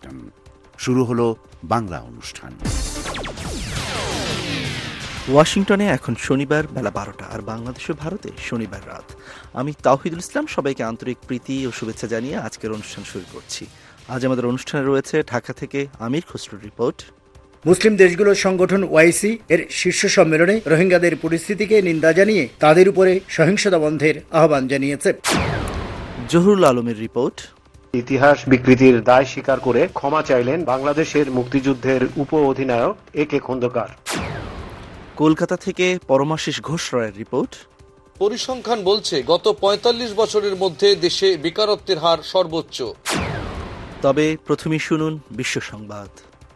Washington. শুরু হলো বাংলা অনুষ্ঠান। ওয়াশিংটনে এখন শনিবার বেলা 12টা, আর বাংলাদেশ ও ভারতে শনিবার রাত। আমি তাওহিদুল ইসলাম সবাইকে আন্তরিক প্রীতি ও শুভেচ্ছা জানিয়ে আজকের অনুষ্ঠান শুরু করছি। আজ আমাদের অনুষ্ঠানে রয়েছে ঢাকা থেকে আমির খসরুর রিপোর্ট। মুসলিম দেশগুলোর সংগঠন ওআইসি এর শীর্ষ সম্মেলনে রোহিঙ্গাদের পরিস্থিতিকে নিন্দা জানিয়ে তাদের উপরে সহিংসতা বন্ধের আহ্বান জানিয়েছে। জহুরুল আলমের রিপোর্ট। ইতিহাস বিকৃতির দায় স্বীকার করে ক্ষমা চাইলেন বাংলাদেশের মুক্তিযুদ্ধের উপ অধিনায়ক এ.কে খন্দকার। কলকাতা থেকে পরমাশিস ঘোষ রায়ের রিপোর্ট। পরিসংখ্যান বলছে গত ৪৫ বছরের মধ্যে দেশে বেকারত্বের হার সর্বোচ্চ। তবে প্রথমেই শুনুন বিশ্ব সংবাদ।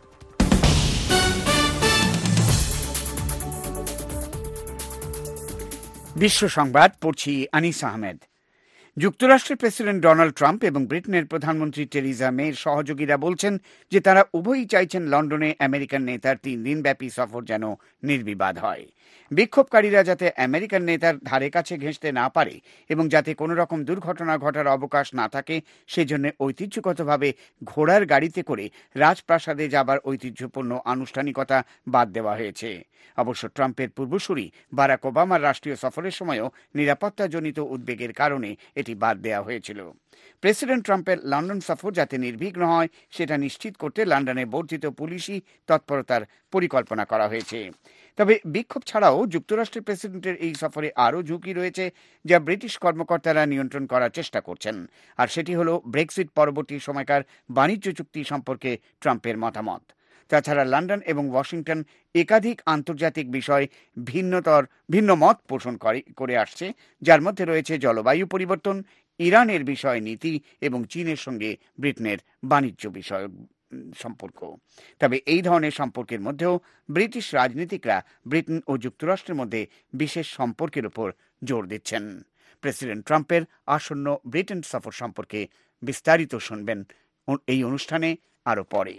বিশ্ব সংবাদ পড়ছি আনিস আহমেদ। যুক্তরাষ্ট্রের প্রেসিডেন্ট ডোনাল্ড ট্রাম্প এবং ব্রিটেনের প্রধানমন্ত্রী টেরিজা মের সহযোগীরা বলছেন যে তারা উভয়ই চাইছেন লন্ডনে আমেরিকান নেতার ৩ দিনব্যাপী সফর যেন নির্বিবাদ হয়। বিক্ষোভকারীরা যাতে আমেরিকান নেতার ধারে কাছে ঘেঁষতে না পারে এবং যাতে কোনো রকম দুর্ঘটনা ঘটার অবকাশ না থাকে, সেজন্য ঐতিহ্যগতভাবে ঘোড়ার গাড়িতে করে রাজপ্রাসাদে যাবার ঐতিহ্যপূর্ণ আনুষ্ঠানিকতা বাদ দেওয়া হয়েছে। অবশ্য ট্রাম্পের পূর্বসূরি বারাক ওবামার রাষ্ট্রীয় সফরের সময়ও নিরাপত্তাজনিত উদ্বেগের কারণে এটি বাদ দেওয়া হয়েছিল। প্রেসিডেন্ট ট্রাম্পের লন্ডন সফর যাতে নির্বিঘ্ন হয় সেটা নিশ্চিত করতে লন্ডনে বর্ধিত পুলিশি তৎপরতার পরিকল্পনা করা হয়েছে। তবে বিক্ষোভ ছাড়াও যুক্তরাষ্ট্রের প্রেসিডেন্টের এই সফরে আরও ঝুঁকি রয়েছে, যা ব্রিটিশ কর্মকর্তারা নিয়ন্ত্রণ করার চেষ্টা করছেন, আর সেটি হল ব্রেক্সিট পরবর্তী সময়কার বাণিজ্য চুক্তি সম্পর্কে ট্রাম্পের মতামত। তাছাড়া লন্ডন এবং ওয়াশিংটন একাধিক আন্তর্জাতিক বিষয় ভিন্ন মত পোষণ করে আসছে, যার মধ্যে রয়েছে জলবায়ু পরিবর্তন, ইরানের বিষয় নীতি এবং চীনের সঙ্গে ব্রিটেনের বাণিজ্য বিষয়ক সম্পর্ক। তবে এই ধরনের সম্পর্কের মধ্যেও ব্রিটিশ রাজনীতিকরা ব্রিটেন ও যুক্তরাষ্ট্রের মধ্যে বিশেষ সম্পর্কের উপর জোর দিচ্ছেন। প্রেসিডেন্ট ট্রাম্পের আসন্ন ব্রিটেন সফর সম্পর্কে বিস্তারিত শুনবেন এই অনুষ্ঠানে আরও পরে।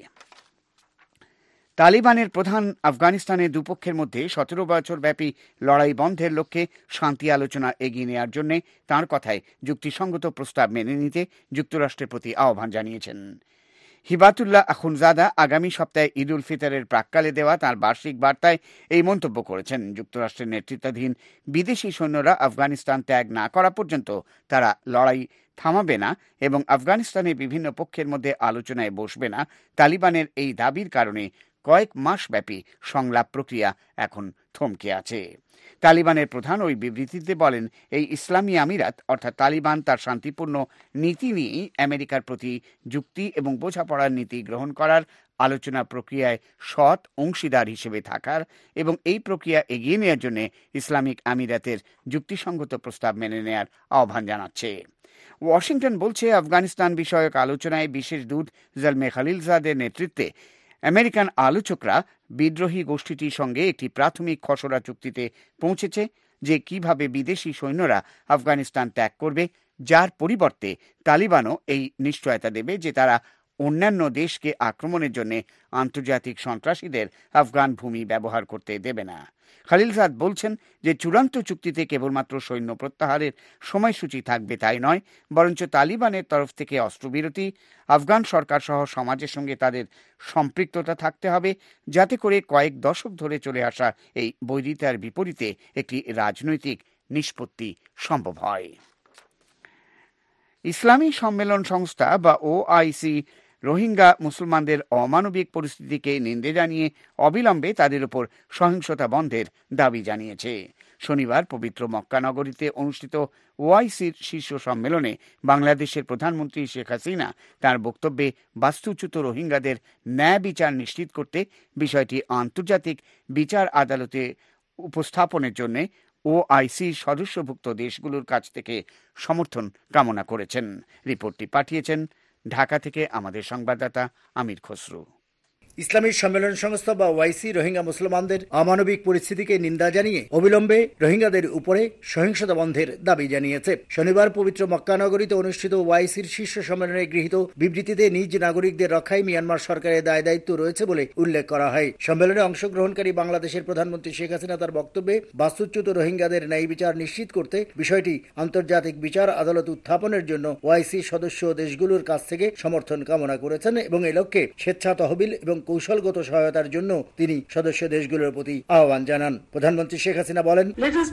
তালিবানের প্রধান আফগানিস্তানে দুপক্ষের মধ্যে ১৭ বছর ব্যাপী লড়াই বন্ধের লক্ষ্যে শান্তি আলোচনা এগিয়ে নেওয়ার জন্য তাঁর কথায় যুক্তিসঙ্গত প্রস্তাব মেনে নিতে যুক্তরাষ্ট্রের প্রতি আহ্বান জানিয়েছেন। হিবাতুল্লাহ আখুনজাদা আগামী সপ্তাহে ঈদ উল ফিতরের প্রাক্কালে দেওয়া তাঁর বার্ষিক বার্তায় এই মন্তব্য করেছেন। যুক্তরাষ্ট্রের নেতৃত্বাধীন বিদেশি সৈন্যরা আফগানিস্তান ত্যাগ না করা পর্যন্ত তারা লড়াই থামাবে না এবং আফগানিস্তানের বিভিন্ন পক্ষের মধ্যে আলোচনায় বসবে না। তালিবানের এই দাবির কারণে কয়েক মাস ব্যাপী সংলাপ প্রক্রিয়া এখন থমকে আছে। তালিবানের প্রধান ওই বিবৃতিতে বলেন, এই ইসলামী আমিরাত অর্থাৎ তালিবান তার শান্তিপূর্ণ নীতি নিয়েই আমেরিকার প্রতি যুক্তি এবং বোঝাপড়ার নীতি গ্রহণ করার, আলোচনা প্রক্রিয়ায় সৎ অংশীদার হিসেবে থাকার এবং এই প্রক্রিয়া এগিয়ে নেওয়ার জন্য ইসলামিক আমিরাতের যুক্তিসঙ্গত প্রস্তাব মেনে নেওয়ার আহ্বান জানাচ্ছে। ওয়াশিংটন বলছে, আফগানিস্তান বিষয়ক আলোচনায় বিশেষ দূত জলমে খালিলজাদের নেতৃত্বে আমেরিকান আলোচকরা বিদ্রোহী গোষ্ঠীটির সঙ্গে একটি প্রাথমিক খসড়া চুক্তিতে পৌঁছেছে যে কিভাবে বিদেশি সৈন্যরা আফগানিস্তান ত্যাগ করবে, যার পরিবর্তে তালিবানও এই নিশ্চয়তা দেবে যে তারা অন্যান্য দেশকে আক্রমণের জন্য আন্তর্জাতিক সন্ত্রাসীদের আফগান ভূমি ব্যবহার করতে দেবে না। খালিলজাদ বলছেন যে চূড়ান্ত চুক্তিতে কেবলমাত্র সৈন্য প্রত্যাহারের সময়সূচি থাকবে তাই নয়, বরঞ্চ তালিবানের তরফ থেকে অস্ত্রবিরতি, আফগান সরকার সহ সমাজের সঙ্গে তাদের সম্পৃক্ততা থাকতে হবে, যাতে করে কয়েক দশক ধরে চলে আসা এই বৈরিতার বিপরীতে একটি রাজনৈতিক নিষ্পত্তি সম্ভব হয়। ইসলামী সম্মেলন সংস্থা বা ওআইসি রোহিঙ্গা মুসলমানদের অমানবিক পরিস্থিতিকে নিন্দে জানিয়ে অবিলম্বে তাদের উপর সহিংসতা বন্ধের দাবি জানিয়েছে। শনিবার পবিত্র মক্কা নগরীতে অনুষ্ঠিত ওআইসির শীর্ষ সম্মেলনে বাংলাদেশের প্রধানমন্ত্রী শেখ হাসিনা তাঁর বক্তব্যে বাস্তুচ্যুত রোহিঙ্গাদের ন্যায় বিচার নিশ্চিত করতে বিষয়টি আন্তর্জাতিক বিচার আদালতে উপস্থাপনের জন্য ওআইসির সদস্যভুক্ত দেশগুলোর কাছ থেকে সমর্থন কামনা করেছেন। রিপোর্টটি পাঠিয়েছেন ঢাকা থেকে আমাদের সংবাদদাতা আমির খসরু। ইসলামী সম্মেলন সংস্থা বা ওয়াইসি রোহিঙ্গা মুসলমানদের অমানবিক পরিস্থিতিকে নিন্দা জানিয়ে অবিলম্বে রোহিঙ্গাদের উপরে সহিংসতা বন্ধের দাবি জানিয়েছে। শনিবার পবিত্র মক্কা নগরীতে অনুষ্ঠিত ওয়াইসির শীর্ষ সম্মেলনে গৃহীত বিবৃতিতে নিজ নাগরিকদের রক্ষায় মিয়ানমার সরকারের দায় দায়িত্ব রয়েছে বলে উল্লেখ করা হয়। সম্মেলনে অংশগ্রহণকারী বাংলাদেশের প্রধানমন্ত্রী শেখ হাসিনা তার বক্তব্যে বাস্তুচ্যুত রোহিঙ্গাদের ন্যায় বিচার নিশ্চিত করতে বিষয়টি আন্তর্জাতিক বিচার আদালত উত্থাপনের জন্য ওয়াইসি সদস্য দেশগুলোর কাছ থেকে সমর্থন কামনা করেছেন এবং এ লক্ষ্যে স্বেচ্ছা তহবিল এবং কৌশলগত সহায়তার জন্য তিনি সদস্য দেশগুলোর প্রতি আহ্বান জানান। প্রধানমন্ত্রী শেখ হাসিনা বলেন,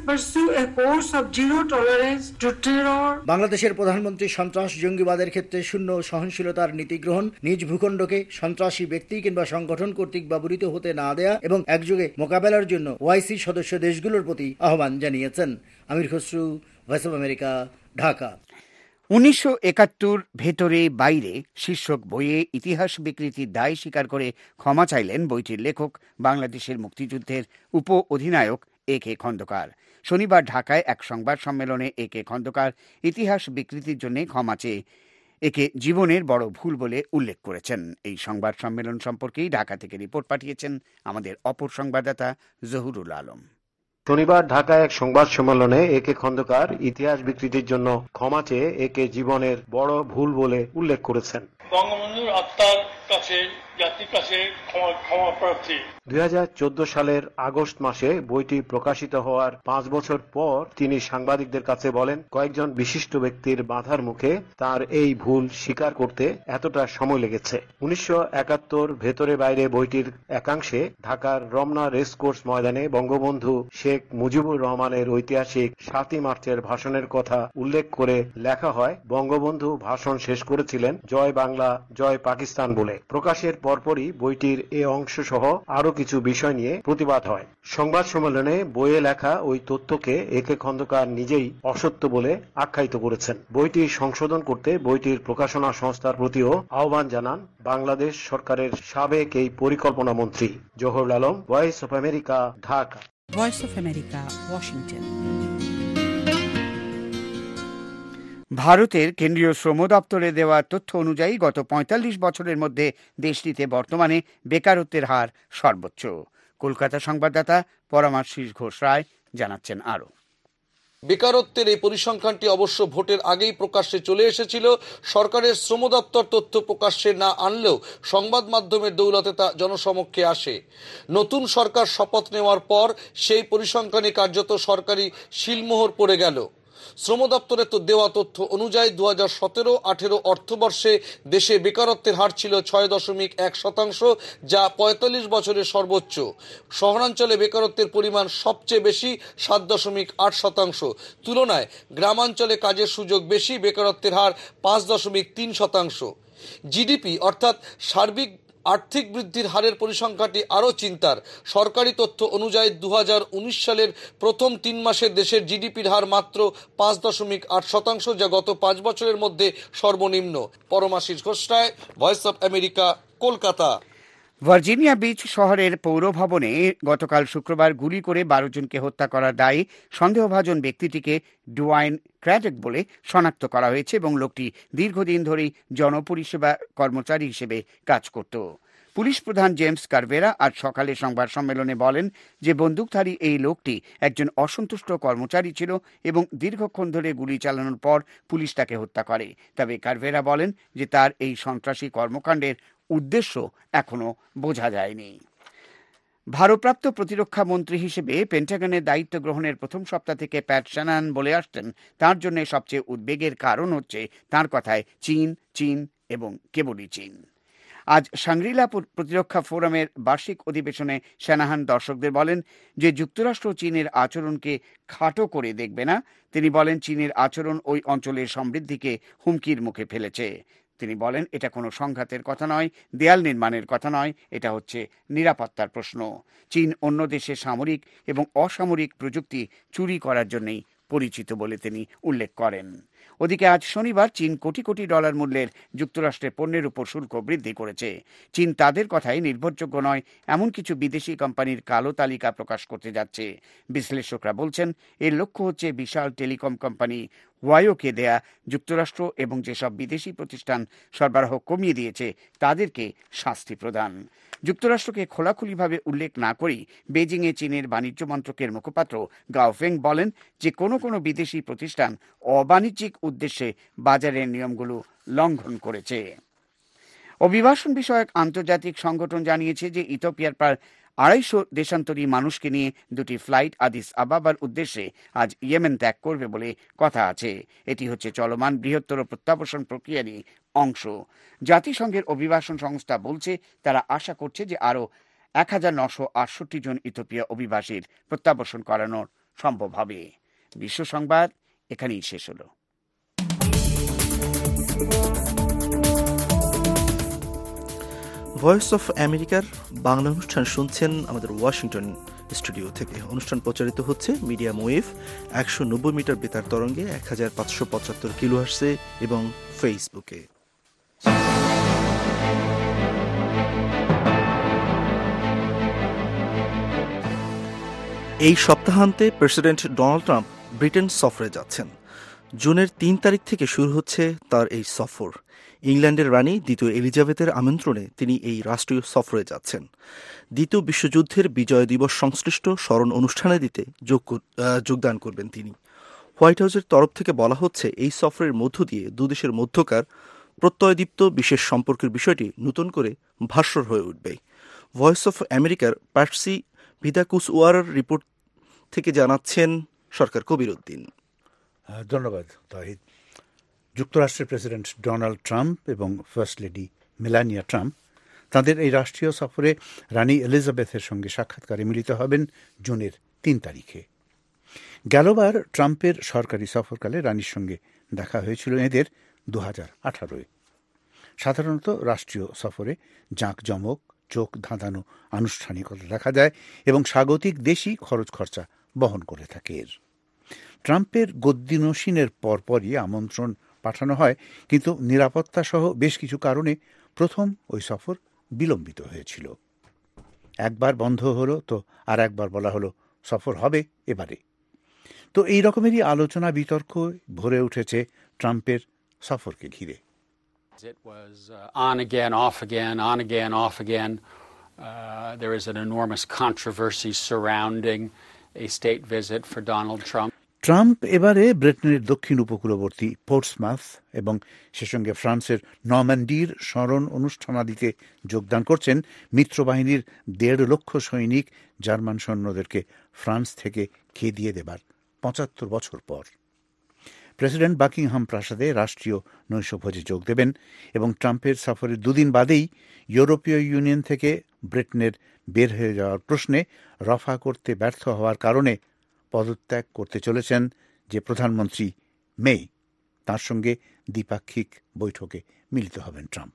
বাংলাদেশের প্রধানমন্ত্রী সন্ত্রাস জঙ্গিবাদের ক্ষেত্রে শূন্য সহনশীলতার নীতি গ্রহণ, নিজ ভূখণ্ডকে সন্ত্রাসী ব্যক্তি কিংবা সংগঠন কর্তৃক ব্যবহৃত হতে না দেয়া এবং একযোগে মোকাবেলার জন্য ওয়াইসি সদস্য দেশগুলোর প্রতি আহ্বান জানিয়েছেন। Amir Khasru, voice of America, Dhaka. 1971 ভেতরে বাইরে শীর্ষক বইয়ে ইতিহাস বিকৃতির দায় স্বীকার করে ক্ষমা চাইলেন বইটির লেখক, বাংলাদেশের মুক্তিযুদ্ধের উপ অধিনায়ক এ কে খন্দকার। শনিবার ঢাকায় এক সংবাদ সম্মেলনে এ কে খন্দকার ইতিহাস বিকৃতির জন্য ক্ষমা চেয়ে একে জীবনের বড় ভুল বলে উল্লেখ করেছেন। এই সংবাদ সম্মেলন সম্পর্কেই ঢাকা থেকে রিপোর্ট পাঠিয়েছেন আমাদের অপর সংবাদদাতা জহুরুল আলম। শনিবার ঢাকায় এক সংবাদ সম্মেলনে এ কে খন্দকার ইতিহাস বিকৃতির জন্য ক্ষমা চেয়ে একে জীবনের বড় ভুল বলে উল্লেখ করেছেন। বঙ্গবন্ধুর আত্মার কাছে, জাতির কাছে ক্ষমা প্রার্থী। 2014 সালের আগস্ট মাসে বইটি প্রকাশিত হওয়ার 5 বছর পর তিনি সাংবাদিকদের কাছে বলেন, কয়েকজন বিশিষ্ট ব্যক্তির বাধার মুখে তার এই ভুল স্বীকার করতে এতটা সময় লেগেছে। 1971 ভেতরে বাইরে বইটির একাংশে ঢাকার রমনা রেসকোর্স ময়দানে বঙ্গবন্ধু শেখ মুজিবুর রহমানের ঐতিহাসিক 7ই মার্চের ভাষণের কথা উল্লেখ করে লেখা হয়, বঙ্গবন্ধু ভাষণ শেষ করেছিলেন জয় বাংলা জয় পাকিস্তান বলে। প্রকাশের পরপরই বইটির এ অংশ সহ আরো কিছু বিষয় নিয়ে প্রতিবাদ হয়। সংবাদ সম্মেলনে বইয়ে লেখা ওই তথ্যকে এ কে খন্দকার নিজেই অসত্য বলে আখ্যায়িত করেছেন। বইটি সংশোধন করতে বইটির প্রকাশনা সংস্থার প্রতিও আহ্বান জানান বাংলাদেশ সরকারের সাবেক এই পরিকল্পনা মন্ত্রী। Zahurul Alam, voice of America, Dhaka. Voice of America, Washington. ভারতের কেন্দ্রীয় শ্রম দপ্তরে দেওয়া তথ্য অনুযায়ী গত 45 বছরের মধ্যে দেশটিতে বর্তমানে বেকারত্বের হার সর্বোচ্চ। কলকাতা সংবাদদাতা পরমাশিস ঘোষ রায় জানাচ্ছেন আরো। বেকারত্বের এই পরিসংখ্যানটি অবশ্য ভোটের আগেই প্রকাশ্যে চলে এসেছিল। সরকারের শ্রম দপ্তর তথ্য প্রকাশ্যে না আনলেও সংবাদ মাধ্যমের দৌলতে তা জনসমক্ষে আসে। নতুন সরকার শপথ নেওয়ার পর সেই পরিসংখ্যানে কার্যত সরকারি শিলমোহর পড়ে গেল। শ্রম দপ্তরের দেওয়া তথ্য অনুযায়ী 2017-18 অর্থবর্ষে দেশে বেকারত্বের হার ছিল 6.1%, যা 45 বছরের সর্বোচ্চ। শহরাঞ্চলে বেকারত্বের পরিমাণ সবচেয়ে বেশি, 7.8%। তুলনায় গ্রামাঞ্চলে কাজের সুযোগ বেশি, বেকারত্বের হার 5.3%। জিডিপি অর্থাৎ সার্বিক আর্থিক বৃদ্ধির হারের পরিসংখ্যানটি আরও চিন্তার। সরকারি তথ্য অনুযায়ী 2019 সালের প্রথম 3 মাসে দেশের জিডিপির হার মাত্র 5.8%, যা গত 5 বছরের মধ্যে সর্বনিম্ন। Paramashis Ghosh Roy, voice of America, Kolkata. Virginia beach শহরের পৌর ভবনে গতকাল শুক্রবার গুলি করে 12 জনকে হত্যা করার দায়ে সন্দেহভাজন ব্যক্তিটিকে ডুয়াইন ক্র্যাডক বলে শনাক্ত করা হয়েছে এবং লোকটি দীর্ঘদিন ধরেই জনপরিষেবা কর্মচারী হিসেবে কাজ করত। পুলিশ প্রধান জেমস কারভেরা আজ সকালে সংবাদ সম্মেলনে বলেন যে বন্দুকধারী এই লোকটি একজন অসন্তুষ্ট কর্মচারী ছিল এবং দীর্ঘক্ষণ ধরে গুলি চালানোর পর পুলিশ তাকে হত্যা করে। তবে কারভেরা বলেন যে তার এই সন্ত্রাসী কর্মকাণ্ডের উদ্দেশ্য এখনো বোঝা যায়নি। ভারপ্রাপ্ত প্রতিরক্ষা মন্ত্রী হিসেবে পেন্টাগনের দায়িত্ব গ্রহণের প্রথম সপ্তাহ থেকে প্যাট শ্যানান বলে আসছেন তার জন্য সবচেয়ে উদ্বেগের কারণ হচ্ছে তার কথায় চীন এবং কেবলই চীন। আজ শাংরিলা প্রতিরক্ষা ফোরামের বার্ষিক অধিবেশনে শ্যানাহান দর্শকদের বলেন যে যুক্তরাষ্ট্র চীনের আচরণকে খাটো করে দেখবে না। তিনি বলেন চীনের আচরণ ওই অঞ্চলের সমৃদ্ধিকে হুমকির মুখে ফেলেছে। তিনি বলেন এটা কোনো সংঘাতের কথা নয়, দেয়াল নির্মাণের কথা নয়, এটা হচ্ছে নিরাপত্তার প্রশ্ন। চীন অন্য দেশের সামরিক এবং অসামরিক প্রযুক্তি চুরি করার জন্যই পরিচিত বলে তিনি উল্লেখ করেন। ওদিকে আজ শনিবার চীন কোটি কোটি ডলার মূল্যের যুক্তরাষ্ট্রের পণ্যের উপর শুল্ক বৃদ্ধি করেছে। চীন তাদের কথায় নির্ভরযোগ্য নয় এমন কিছু বিদেশি কোম্পানির কালো তালিকা প্রকাশ করতে যাচ্ছে। বিশ্লেষকরা বলছেন এর লক্ষ্য হচ্ছে বিশাল টেলিকম কোম্পানি ওয়াইওকে দেয়া যুক্তরাষ্ট্র এবং যেসব বিদেশি প্রতিষ্ঠান সরবরাহ কমিয়ে দিয়েছে তাদেরকে শাস্তি প্রদান। যুক্তরাষ্ট্রকে খোলাখুলিভাবে উল্লেখ না করেই বেজিংয়ে চীনের বাণিজ্য মন্ত্রকের মুখপাত্র গাও ফেং বলেন যে কোনো কোনো বিদেশি প্রতিষ্ঠান অবাণিজ্যিক উদ্দেশ্যে বাজারের নিয়মগুলো লঙ্ঘন করেছে। অভিবাসন বিষয়ক আন্তর্জাতিক সংগঠন জানিয়েছে যে ইথিওপিয়ার প্রায় 250 দেশান্তরী মানুষকে নিয়ে 2টি ফ্লাইট আদিস আবাবার উদ্দেশ্যে আজ ইয়েমেন ত্যাগ করবে বলে কথা আছে। এটি হচ্ছে চলমান বৃহত্তর প্রত্যাবাসন প্রক্রিয়ারই অংশ। জাতিসংঘের অভিবাসন সংস্থা বলছে তারা আশা করছে যে আরও 1968 জন ইথিওপিয়া অভিবাসীর প্রত্যাবাসন করানো সম্ভব হবে। বিশ্ব সংবাদ এখানেই শেষ হলো। ভয়েস অফ আমেরিকার বাংলা অনুষ্ঠান শুনছেন আমাদের ওয়াশিংটন স্টুডিও থেকে। অনুষ্ঠান প্রচারিত হচ্ছে মিডিয়াম ওয়েভ 190 মিটার বেতার তরঙ্গে 1575 কিলোহার্টজে এবং ফেসবুকে। এই সপ্তাহান্তে প্রেসিডেন্ট ডোনাল্ড ট্রাম্প ব্রিটেন সফরে যাচ্ছেন। জুনের 3 তারিখ থেকে শুরু হচ্ছে তার এই সফর। ইংল্যান্ডের রানী দ্বিতীয় এলিজাবেথের আমন্ত্রণে তিনি এই রাষ্ট্রীয় সফরে যাচ্ছেন। দ্বিতীয় বিশ্বযুদ্ধের বিজয় দিবস সংশ্লিষ্ট স্মরণ অনুষ্ঠানে দিতে যোগদান করবেন তিনি। হোয়াইট হাউসের তরফ থেকে বলা হচ্ছে এই সফরের মধ্য দিয়ে দুদেশের মধ্যকার প্রত্যয়দীপ্ত বিশেষ সম্পর্কের বিষয়টি নতুন করে ভাস্বর হয়ে উঠবে। ভয়েস অফ আমেরিকার প্যাটসি ভিদাকুসওয়ারার রিপোর্ট থেকে জানাচ্ছেন সরকার কবির উদ্দিন। ধন্যবাদ তাহিদ। যুক্তরাষ্ট্রের প্রেসিডেন্ট ডোনাল্ড ট্রাম্প এবং ফার্স্ট লেডি মেলানিয়া ট্রাম্প তাদের এই রাষ্ট্রীয় সফরে রানী এলিজাবেথের সঙ্গে সাক্ষাৎকারে মিলিত হবেন জুনের 3 তারিখে। গেলবার ট্রাম্পের সরকারি সফরকালে রানীর সঙ্গে দেখা হয়েছিল এদের 2018-এ। সাধারণত রাষ্ট্রীয় সফরে জাঁকজমক, চোখ ধাঁধানো আনুষ্ঠানিকতা দেখা যায় এবং স্বাগতিক দেশই খরচ খরচা বহন করে থাকে। এর ট্রাম্পের গদ্দিনসীনের পরপরই আমন্ত্রণ পাঠানো হয়, কিন্তু নিরাপত্তা সহ বেশ কিছু কারণে প্রথম ওই সফর বিলম্বিত হয়েছিল। একবার বন্ধ হলো তো আর একবার বলা হলো সফর হবে এবারে। তো এই রকমেরই আলোচনা বিতর্ক ভরে উঠেছে ট্রাম্পের সফরকে ঘিরে। It was on again, off again, on again, off again. There is an enormous controversy surrounding a state visit for Donald Trump. Trump এবারে ব্রিটেনের দক্ষিণ উপকূলবর্তী পোর্টসমাউথ এবং সে সঙ্গে ফ্রান্সের নরম্যান্ডির স্মরণ অনুষ্ঠানাদিতে যোগদান করছেন। মিত্রবাহিনীর 1.5 লক্ষ সৈনিক জার্মান সৈন্যদেরকে ফ্রান্স থেকে খেদিয়ে দেবার 75 বছর পর প্রেসিডেন্ট বাকিংহাম প্রাসাদে রাষ্ট্রীয় নৈশভোজে যোগ দেবেন এবং ট্রাম্পের সফরের 2 দিন বাদেই ইউরোপীয় ইউনিয়ন থেকে ব্রিটেনের বের হয়ে যাওয়ার প্রশ্নে রফা করতে ব্যর্থ হওয়ার কারণে পদত্যাগ করতে চলেছেন যে প্রধানমন্ত্রী মে, তার সঙ্গে দ্বিপাক্ষিক বৈঠকে মিলিত হবেন ট্রাম্প।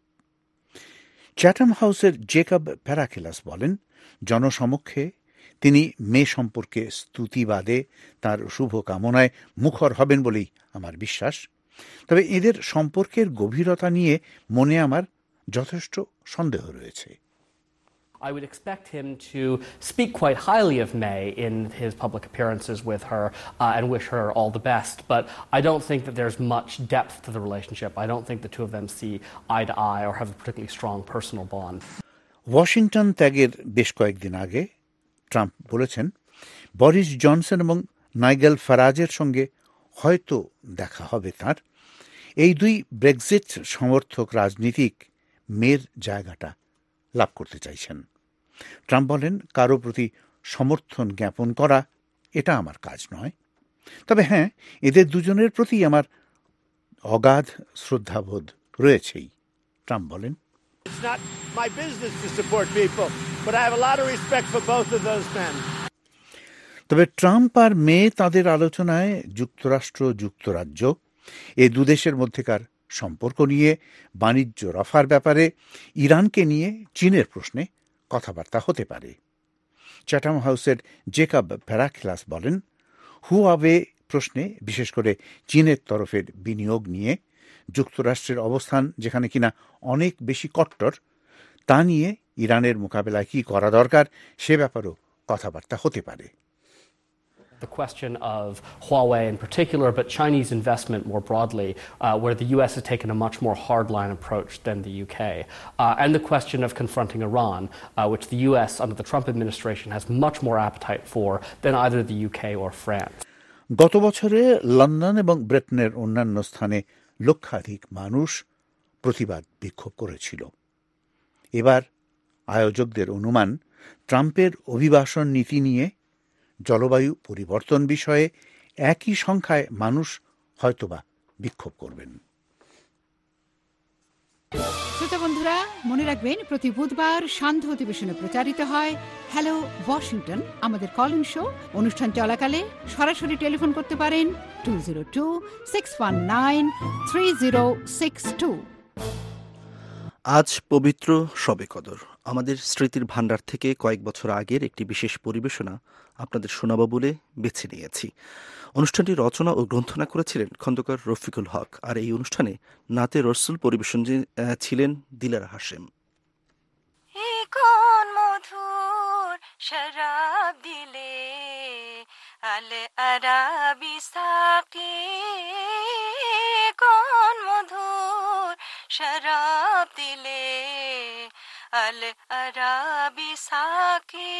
চ্যাটাম হাউসের জেকব প্যারাকেলাস বলেন, জনসমক্ষে তিনি মে সম্পর্কে স্তুতিবাদে তার শুভ কামনায় মুখর হবেন বলেই আমার বিশ্বাস। তবে এদের সম্পর্কের গভীরতা নিয়ে মনে আমার যথেষ্ট সন্দেহ রয়েছে। I would expect him to speak quite highly of May in his public appearances with her and wish her all the best. But I don't think that there's much depth to the relationship. I don't think the two of them see eye to eye or have a particularly strong personal bond. Washington ত্যাগের বেশ কয়েকদিন আগে Trump বলেছেন, Boris Johnson এবং নাইগেল ফারাজের সঙ্গে হয়তো দেখা হবে তার। এই 2 ব্রেক্সিট সমর্থক রাজনীতিক মের জায়গাটা লাভ করতে চাইছেন। ট্রাম্প বলেন, কারো প্রতি সমর্থন জ্ঞাপন করা এটা আমার কাজ নয়। তবে হ্যাঁ, এদের দুজনের প্রতি আমার অগাধ শ্রদ্ধাবোধ রয়েছেই। ট্রাম্প বলেন, তবে ট্রাম্প আর মে তাদের আলোচনায় যুক্তরাষ্ট্র যুক্তরাজ্য এই দুদেশের মধ্যেকার সম্পর্ক নিয়ে, বাণিজ্য রফার ব্যাপারে, ইরানকে নিয়ে চীনের প্রশ্নে কথাবার্তা হতে পারে। চ্যাটাম হাউসের জেকব প্যারাকেলাস বলেন, হুয়াওয়ে প্রশ্নে, বিশেষ করে চীনের তরফের বিনিয়োগ নিয়ে যুক্তরাষ্ট্রের অবস্থান যেখানে কিনা অনেক বেশি কট্টর, তা নিয়ে ইরানের মোকাবেলায় কি করা দরকার সে ব্যাপারেও কথাবার্তা হতে পারে। the question of Huawei in particular, but Chinese investment more broadly, where the U.S. has taken a much more hardline approach than the UK, and the question of confronting Iran, which the U.S. under the Trump administration has much more appetite for than either the UK or France. গত বছরে London এবং ব্রিটেনের অন্যান্য স্থানে লক্ষাধিক মানুষ প্রতিবাদ বিক্ষোভ করেছিল। এবার আয়োজকদের অনুমান ট্রাম্পের অভিবাসন নীতি নিয়ে জলবায়ু পরিবর্তন বিষয়ে একই সংখ্যায় মানুষ হয়তোবা বিক্ষোভ করবেন। শ্রোতা বন্ধুরা, মনে রাখবেন প্রতি বুধবার সান্ধ্য অধিবেশনে প্রচারিত হয় হ্যালো ওয়াশিংটন আমাদের কল ইন শো। অনুষ্ঠান চলাকালে সরাসরি টেলিফোন করতে পারেন 202-619-3062। আজ পবিত্র শবে কদর। আমাদের স্মৃতির ভাণ্ডার থেকে কয়েক বছর আগের একটি বিশেষ পরিবেশনা আপনাদের শোনাবো বলে বেছে নিয়েছি। অনুষ্ঠানটি রচনা ও গ্রন্থনা করেছিলেন খন্দকার রফিকুল হক, আর এই অনুষ্ঠানে নাতে রসুল পরিবেশন ছিলেন দিলারা হাশেম। কোন মধুর শরাব দিলে আল আরাবি সাকি, কোন মধুর শরাব দিলে আল আরাবি সাকি,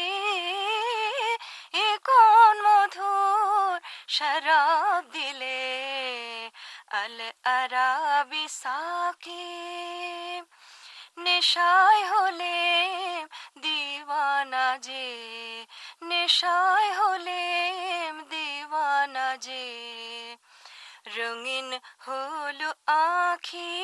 কোন মধুর শরাব দিলে আল আরাবি সাকি। নেশায় হলে দিওয়ানা যে, নেশায় হলে দিওয়ানা যে, রঙিন হলো আঁখি,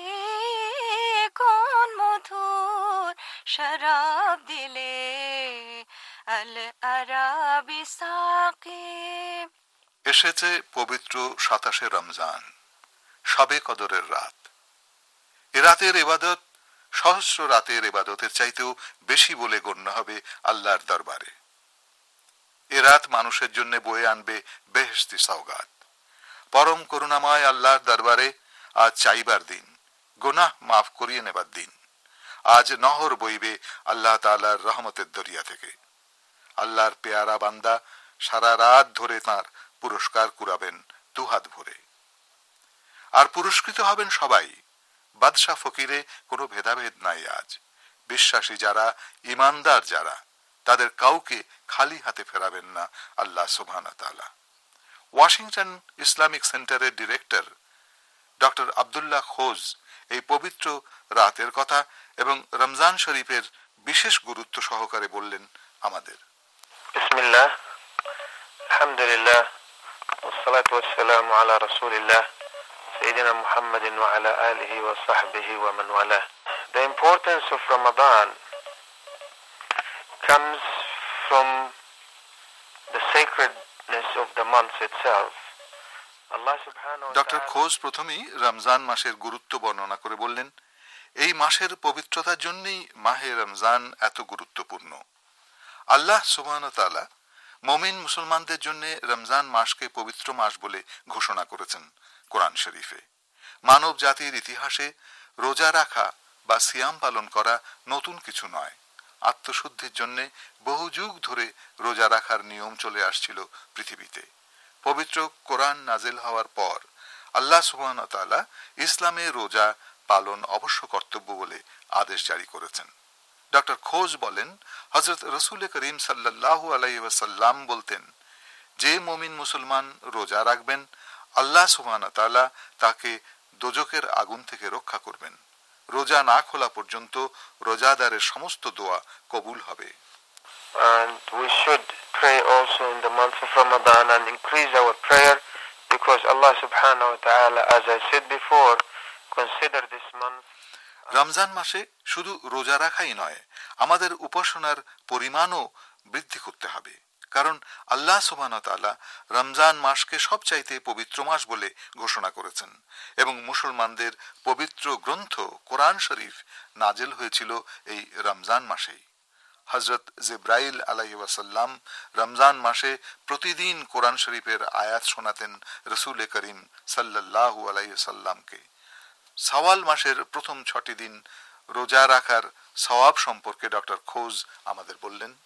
কোন মধুর শরাব দিলে আল আরাবি সাকি। এসেছে পবিত্র 27শে রমজান, শবে কদরের রাত। এ রাতের ইবাদত সহস্র রাতের ইবাদতের চাইতেও বেশি বলে গণ্য হবে আল্লাহর দরবারে। এ রাত মানুষের জন্য বয়ে আনবে বেহেশতি সওগাত। পরম করুণাময় আল্লাহর দরবারে আজ চাইবার দিন, গুনাহ মাফ করিয়ে নেবার দিন। আজ নহর বইবে আল্লাহ তাআলার রহমতের দরিয়া থেকে। আল্লাহর পেয়ারা বান্দা সারা রাত ধরে তাঁর পুরস্কার কুড়াবেন দুহাত ভরে। আর পুরস্কৃত হবেন সবাই, বাদশা ফকিরে কোনো ভেদাভেদ নাই আজ। বিশ্বাসী যারা, ইমানদার যারা, তাদের কাউকে খালি হাতে ফেরাবেন না আল্লাহ সুবহানাহু ওয়া তাআলা। ওয়াশিংটন ইসলামিক সেন্টারের ডিরেক্টর ডক্টর আব্দুল্লাহ খোজ এই পবিত্র রাতের কথা এবং রমজান শরীফের বিশেষ গুরুত্ব সহকারে বললেন আমাদের। বিসমিল্লাহ, আলহামদুলিল্লাহ, ওয়াসসালাতু ওয়াসসালামু আলা রাসূলিল্লাহ Sayyidina Muhammadin wa ala alihi wa sahbihi wa man wala. The importance of Ramadan comes from the sacredness of the month itself. Allah subhanahu wa ta'ala doctor Khoj প্রথমেই রমজান মাসের গুরুত্ব বর্ণনা করে বললেন, এই মাসের পবিত্রতার জন্যই মাহে রমজান এত গুরুত্বপূর্ণ। আল্লাহ সুবহানাহু ওয়া তাআলা মুমিন মুসলমানদের জন্য রমজান মাসকে পবিত্র মাস বলে ঘোষণা করেছেন কোরআন শরীফে। মানব জাতির ইতিহাসে রোজা রাখা বা সিয়াম পালন করা নতুন কিছু নয়। আত্মশুদ্ধির জন্য বহু যুগ ধরে রোজা রাখার নিয়ম চলে আসছিল পৃথিবীতে। পবিত্র কোরআন নাজিল হওয়ার পর আল্লাহ সুবহানাহু ওয়া তাআলা ইসলামে রোজা পালন অবশ্য কর্তব্য বলে আদেশ জারি করেছেন। ডক্টর খোজ বলেন, হযরত রাসূল করিম সাল্লাল্লাহু আলাইহি ওয়াসাল্লাম বলতেন, যে মুমিন মুসলমান রোজা রাখবেন আল্লাহ সুবহানাহু ওয়া তাআলা তাকে দোজখের আগুন থেকে রক্ষা করবেন। রোজা না খোলা পর্যন্ত রোজাদারের সমস্ত দোয়া কবুল হবে। And we should pray also in the month of Ramadan and increase our prayer because Allah subhanahu wa ta'ala, as I said before, consider this month. Ramzan মাসে শুধু রোজা রাখাই নয়, আমাদের উপাসনার পরিমাণও বৃদ্ধি করতে হবে। কারণ আল্লাহ সুবহানাহু ওয়া তাআলা রমজান মাসকে সবচাইতে পবিত্র মাস বলে ঘোষণা করেছেন এবং মুসলমানদের পবিত্র গ্রন্থ কোরআন শরীফ নাজিল হয়েছিল এই রমজান মাসেই। হযরত জিবরাইল আলাইহিস সালাম রমজান মাসে প্রতিদিন কোরআন শরীফের আয়াত শোনাতেন রাসূল করিম সাল্লাল্লাহু আলাইহি সাল্লামকে। শাওয়াল মাসের প্রথম 6টি দিন রোজা রাখার সওয়াব সম্পর্কে ডক্টর খোজ আমাদের বললেন,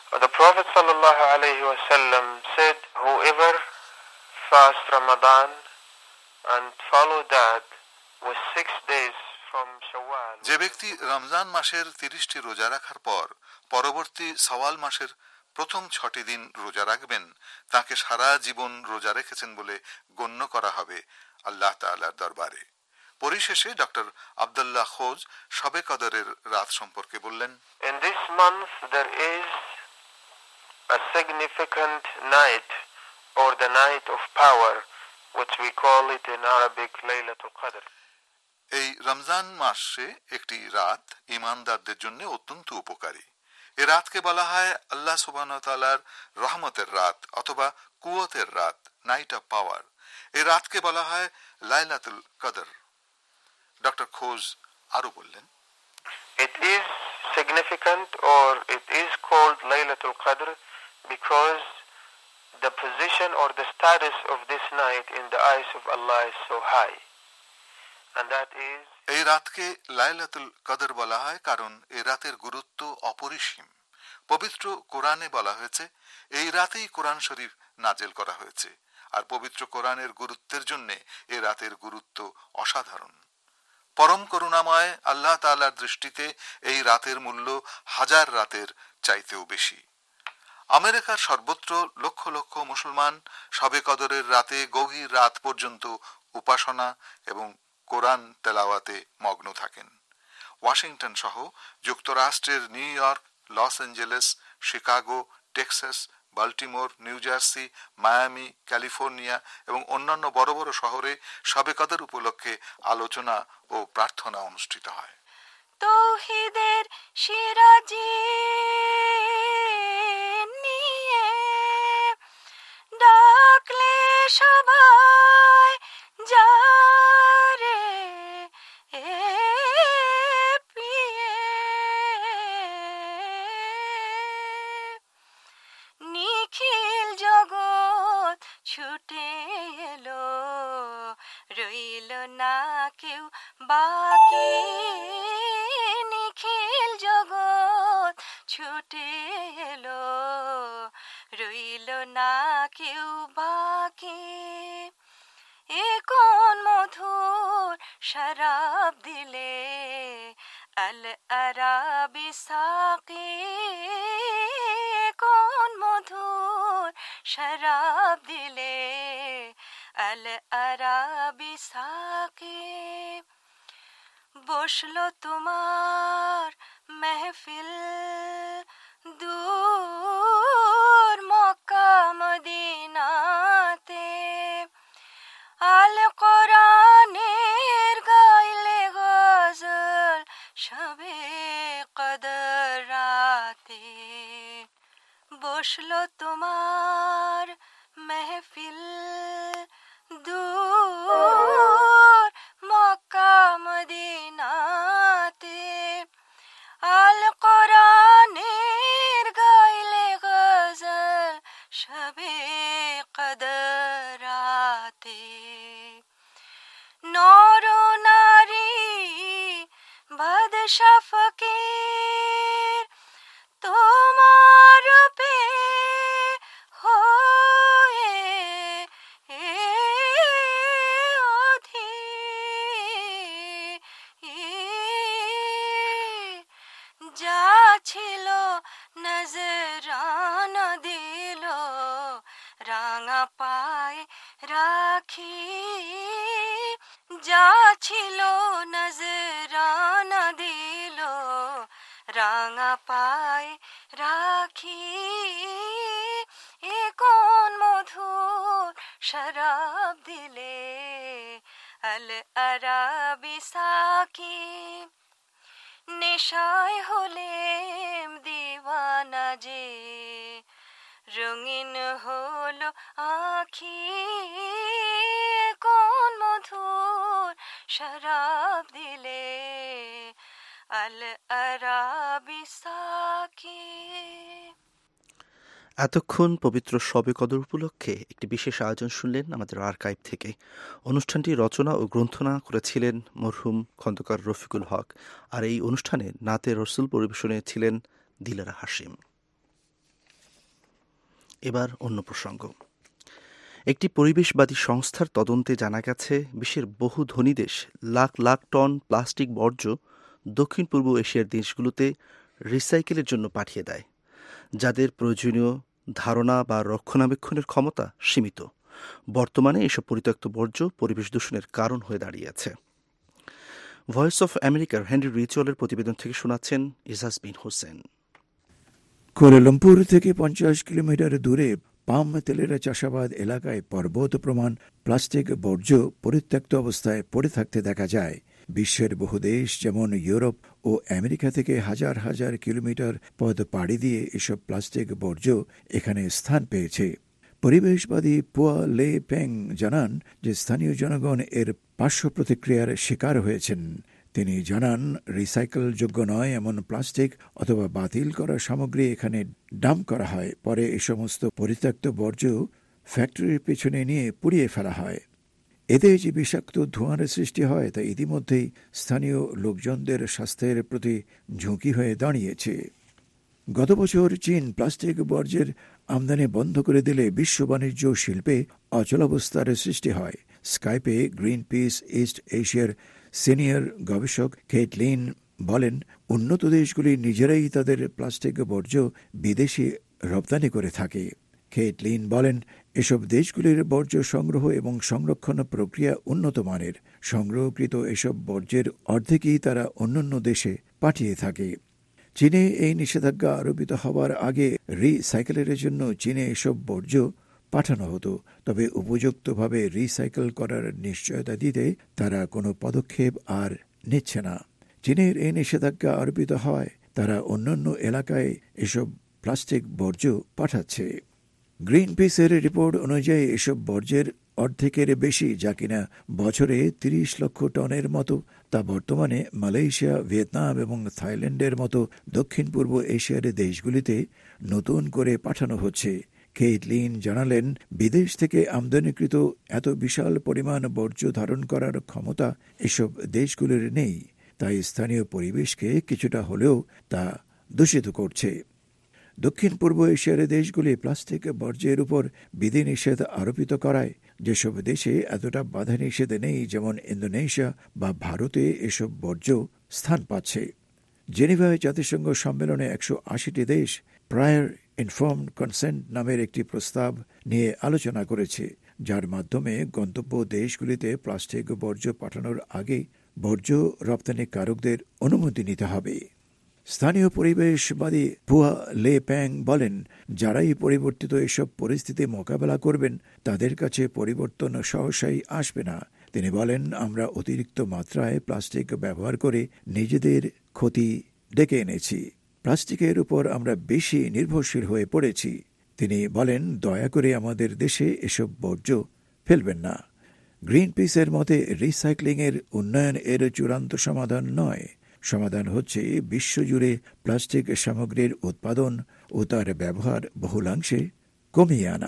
The Prophet sallallahu alaihi wasallam said, whoever fasts Ramadan and follow that with 6 days from Shawwal. যে ব্যক্তি রমজান মাসের 30টি রোজা রাখার পর পরবর্তী সওয়াল মাসের প্রথম 6টি দিন রোজা রাখবেন তাকে সারা জীবন রোজা রেখেছেন বলে গণ্য করা হবে আল্লাহ তাআলার দরবারে। পরিশেষে ডক্টর আব্দুল্লাহ খোজ শবে কদরের রাত সম্পর্কে বললেন, In this month there is a significant night or the night of power which we call it in Arabic Laylatul Qadr. এই রমজান মাসে একটি রাত ঈমানদারদের জন্য অত্যন্ত উপকারী। এই রাতকে বলা হয় আল্লাহ সুবহানাহু ওয়া তাআলার রহমতের রাত অথবা কুওয়াতের রাত, নাইট অফ পাওয়ার। এই রাতকে বলা হয় লাইলাতুল কদর। ডক্টর খোজ আরো বললেন, It is significant or it is called Laylatul Qadr because the position or the status of this night in the eyes of Allah is so high. And that is এই রাতকে লাইলাতুল কদর বলা হয় কারণ এই রাতের গুরুত্ব অপরিসীম। পবিত্র কোরআনে বলা হয়েছে এই রাতেই কোরআন শরীফ নাজেল করা হয়েছে, আর পবিত্র কোরআনের গুরুত্বের জন্য এই রাতের গুরুত্ব অসাধারণ। পরম করুণাময় আল্লাহ তাআলার দৃষ্টিতে এই রাতের মূল্য হাজার রাতের চাইতেও বেশি। আমেরিকার সর্বত্র লক্ষ লক্ষ মুসলমান শবে কদরের রাতে গভীর রাত পর্যন্ত উপাসনা এবং কোরআন তেলাওয়াতে মগ্ন থাকেন। ওয়াশিংটন সহ যুক্তরাষ্ট্রের New York, Los Angeles, Chicago, Texas, Baltimore, New Jersey, Miami, California এবং অন্যান্য বড় বড় শহরে শবে কদর উপলক্ষে আলোচনা ও প্রার্থনা অনুষ্ঠিত হয়। তৌহিদের সিরাজি নিয়ে ডাকলে সবাই যারে প্রিয়ে নিখিল জগৎ ছুটে এলো, রইল না কেউ বাকি। নিখিল জগৎ ছুটে এলো, রইল না কেউ বাকি। এ কোন মধুর শরাব দিলে আল আরাবি সাকি। কোন মধুর শরাব দিলে আল আরাবি সাকি। বসলো তোমার মেহফিল দূর মক্কা মদিনাতে, আল কোরআনের গাইলে গজল শবে কদর রাতে। বসলো তোমার মেহফিল দূর মক্কা মদিনাতে, আল কোরআনের গাইলে গজল শবে কদর রাতে। নর নারী বাদশা ফকির তোমার রূপে হয়ে যা ছিল নজরানা দিল রাঙা পায়ে রাখি। যা ছিল নজরানা দিল রাঙা পায়ে রাখি। এ কোন মধুর শরাব দিলে আল আরাবি সাকি। নেশায় হলেম দিওয়ানা যে রঙিন হলো আখি। কোন মধুর শরাব দিলে আল আরাবি সাকি। এতক্ষণ পবিত্র শবে কদর উপলক্ষে একটি বিশেষ আয়োজন শুনলেন আমাদের আর্কাইভ থেকে। অনুষ্ঠানটি রচনা ও গ্রন্থনা করেছিলেন মরহুম খন্দকার রফিকুল হক, আর এই অনুষ্ঠানে নাতে রসুল পরিবেশনে ছিলেন দিলারা হাশিম। এবার অন্য প্রসঙ্গ। একটি পরিবেশবাদী সংস্থার তদন্তে জানা গেছে বিশ্বের বহু ধনী দেশ লাখ লাখ টন প্লাস্টিক বর্জ্য দক্ষিণ পূর্ব এশিয়ার দেশগুলোতে রিসাইকেলের জন্য পাঠিয়ে দেয়, যাদের প্রয়োজনীয় ধারণা বা রক্ষণাবেক্ষণের ক্ষমতা সীমিত। বর্তমানে এসব পরিত্যক্ত বর্জ্য পরিবেশ দূষণের কারণ হয়ে দাঁড়িয়েছে। ভয়েস অফ আমেরিকার হেনরি রিচুয়ালের প্রতিবেদন থেকে শোনাচ্ছেন ইজাজ বিন হোসেন। কুয়ালালামপুর থেকে 50 কিলোমিটার দূরে পাম তেলের চাষাবাদ এলাকায় পর্বত প্রমাণ প্লাস্টিক বর্জ্য পরিত্যক্ত অবস্থায় পড়ে থাকতে দেখা যায়। বিশ্বের বহু দেশ যেমন ইউরোপ ও আমেরিকা থেকে হাজার হাজার কিলোমিটার পথ পাড়ি দিয়ে এসব প্লাস্টিক বর্জ্য এখানে স্থান পেয়েছে। পরিবেশবাদী পুয়া লে পেং জানান যে স্থানীয় জনগণ এর পার্শ্ব প্রতিক্রিয়ার শিকার হয়েছেন। তিনি জানান, রিসাইকেলযোগ্য নয় এমন প্লাস্টিক অথবা বাতিল করা সামগ্রী এখানে ডাম্প করা হয়। পরে এই সমস্ত পরিত্যক্ত বর্জ্য ফ্যাক্টরির পেছনে নিয়ে পুড়িয়ে ফেলা হয়। এতে যে বিষাক্ত ধোঁয়ার সৃষ্টি হয় তা ইতিমধ্যেই স্থানীয় লোকজনদের স্বাস্থ্যের প্রতি ঝুঁকি হয়ে দাঁড়িয়েছে। গত বছর চীন প্লাস্টিক বর্জ্যের আমদানি বন্ধ করে দিলে বিশ্ব বাণিজ্য শিল্পে অচলাবস্থার সৃষ্টি হয়। স্কাইপে গ্রিন পিস ইস্ট এশিয়ার সিনিয়র গবেষক কেটলিন বলেন, উন্নত দেশগুলি নিজেরাই তাদের প্লাস্টিক বর্জ্য বিদেশে রপ্তানি করে থাকে। কেটলিন বলেন, এসব দেশগুলির বর্জ্য সংগ্রহ এবং সংরক্ষণ প্রক্রিয়া উন্নত মানের। সংগ্রহকৃত এসব বর্জ্যের অর্ধেকই তারা অন্যান্য দেশে পাঠিয়ে থাকে। চীনে এই নিষেধাজ্ঞা আরোপিত হওয়ার আগে রিসাইকেলের জন্য চীনে এসব বর্জ্য পাঠানো হতো, তবে উপযুক্তভাবে রিসাইকেল করার নিশ্চয়তা দিতে তারা কোনো পদক্ষেপ আর নিচ্ছে না। চীনের এই নিষেধাজ্ঞা আরোপিত হয় তারা অন্যান্য এলাকায় এসব প্লাস্টিক বর্জ্য পাঠাচ্ছে। গ্রিন পিসের রিপোর্ট অনুযায়ী এসব বর্জ্যের অর্ধেকের বেশি, যা কিনা বছরে 30 লক্ষ টনের মতো, তা বর্তমানে মালয়েশিয়া, ভিয়েতনাম এবং থাইল্যান্ডের মতো দক্ষিণ পূর্ব এশিয়ার দেশগুলিতে নতুন করে পাঠানো হচ্ছে। কেটলিন জানালেন, বিদেশ থেকে আমদানিকৃত এত বিশাল পরিমাণ বর্জ্য ধারণ করার ক্ষমতা এসব দেশগুলির নেই, তাই স্থানীয় পরিবেশকে কিছুটা হলেও তা দূষিত করছে। দক্ষিণ পূর্ব এশিয়ার দেশগুলি প্লাস্টিক বর্জ্যের উপর বিধিনিষেধ আরোপিত করায় যেসব দেশে এতটা বাধা নিষেধ নেই, যেমন ইন্দোনেশিয়া বা ভারতে, এসব বর্জ্য স্থান পাচ্ছে। জেনেভায় জাতিসংঘ সম্মেলনে 180টি দেশ প্রায়র ইনফর্মড কনসেন্ট নামের একটি প্রস্তাব নিয়ে আলোচনা করেছে, যার মাধ্যমে গন্তব্য দেশগুলিতে প্লাস্টিক বর্জ্য পাঠানোর আগে বর্জ্য রপ্তানিকারকদের অনুমতি নিতে হবে। স্থানীয় পরিবেশবাদী পুয়া লে প্যাং বলেন, যারাই পরিবর্তিত এসব পরিস্থিতি মোকাবেলা করবেন তাদের কাছে পরিবর্তন সহসাই আসবে না। তিনি বলেন, আমরা অতিরিক্ত মাত্রায় প্লাস্টিক ব্যবহার করে নিজেদের ক্ষতি ডেকে এনেছি। প্লাস্টিকের উপর আমরা বেশি নির্ভরশীল হয়ে পড়েছি। তিনি বলেন, দয়া করে আমাদের দেশে এসব বর্জ্য ফেলবেন না। গ্রিন পিসের মতে রিসাইক্লিংয়ের উন্নয়ন এর চূড়ান্ত সমাধান নয়। সমাধান হচ্ছে বিশ্বজুড়ে প্লাস্টিক সামগ্রীর উৎপাদন ও তার ব্যবহার বহুলাংশে কমিয়ে আনা।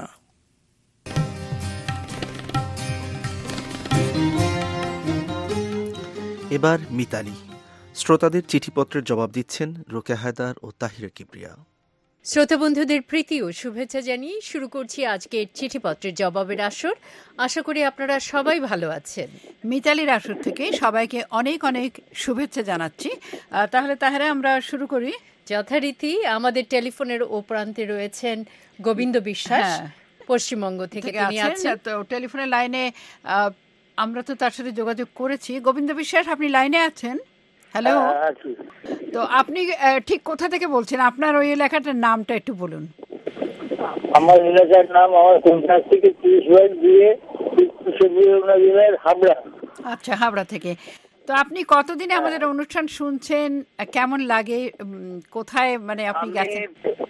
এবার মিতালি শ্রোতাদের চিঠিপত্রের জবাব দিচ্ছেন রোকেয়া হায়দার ও তাহিরা কিবরিয়া। শ্রোতা বন্ধুদের প্রীতি ও শুভেচ্ছা জানিয়ে শুরু করছি আজকের চিঠিপত্রের জবাবের আসর। আশা করি আপনারা সবাই ভালো আছেন। মিতালির আসর থেকে সবাইকে অনেক অনেক শুভেচ্ছা জানাচ্ছি। তাহলে আমরা শুরু করি। যথারীতি আমাদের টেলিফোনের ও প্রান্তে রয়েছেন গোবিন্দ বিশ্বাস, পশ্চিমবঙ্গ থেকে তিনি আছেন। তো টেলিফোনের লাইনে আমরা তো তার সাথে যোগাযোগ করেছি। গোবিন্দ বিশ্বাস, আপনি লাইনে আছেন? হ্যালো, তো আপনি ঠিক কোথা থেকে বলছেন? আপনার ওই এলাকাটার নামটা একটু বলুন। আমার এলাকার নাম, আমার কোনখান থেকে 30 মাইল দিয়ে হাবড়া। আচ্ছা, হাবড়া থেকে। তো আপনি কতদিনে আমাদের অনুষ্ঠান শুনছেন? কেমন লাগে? কোথায় মানে আপনি গেছেন?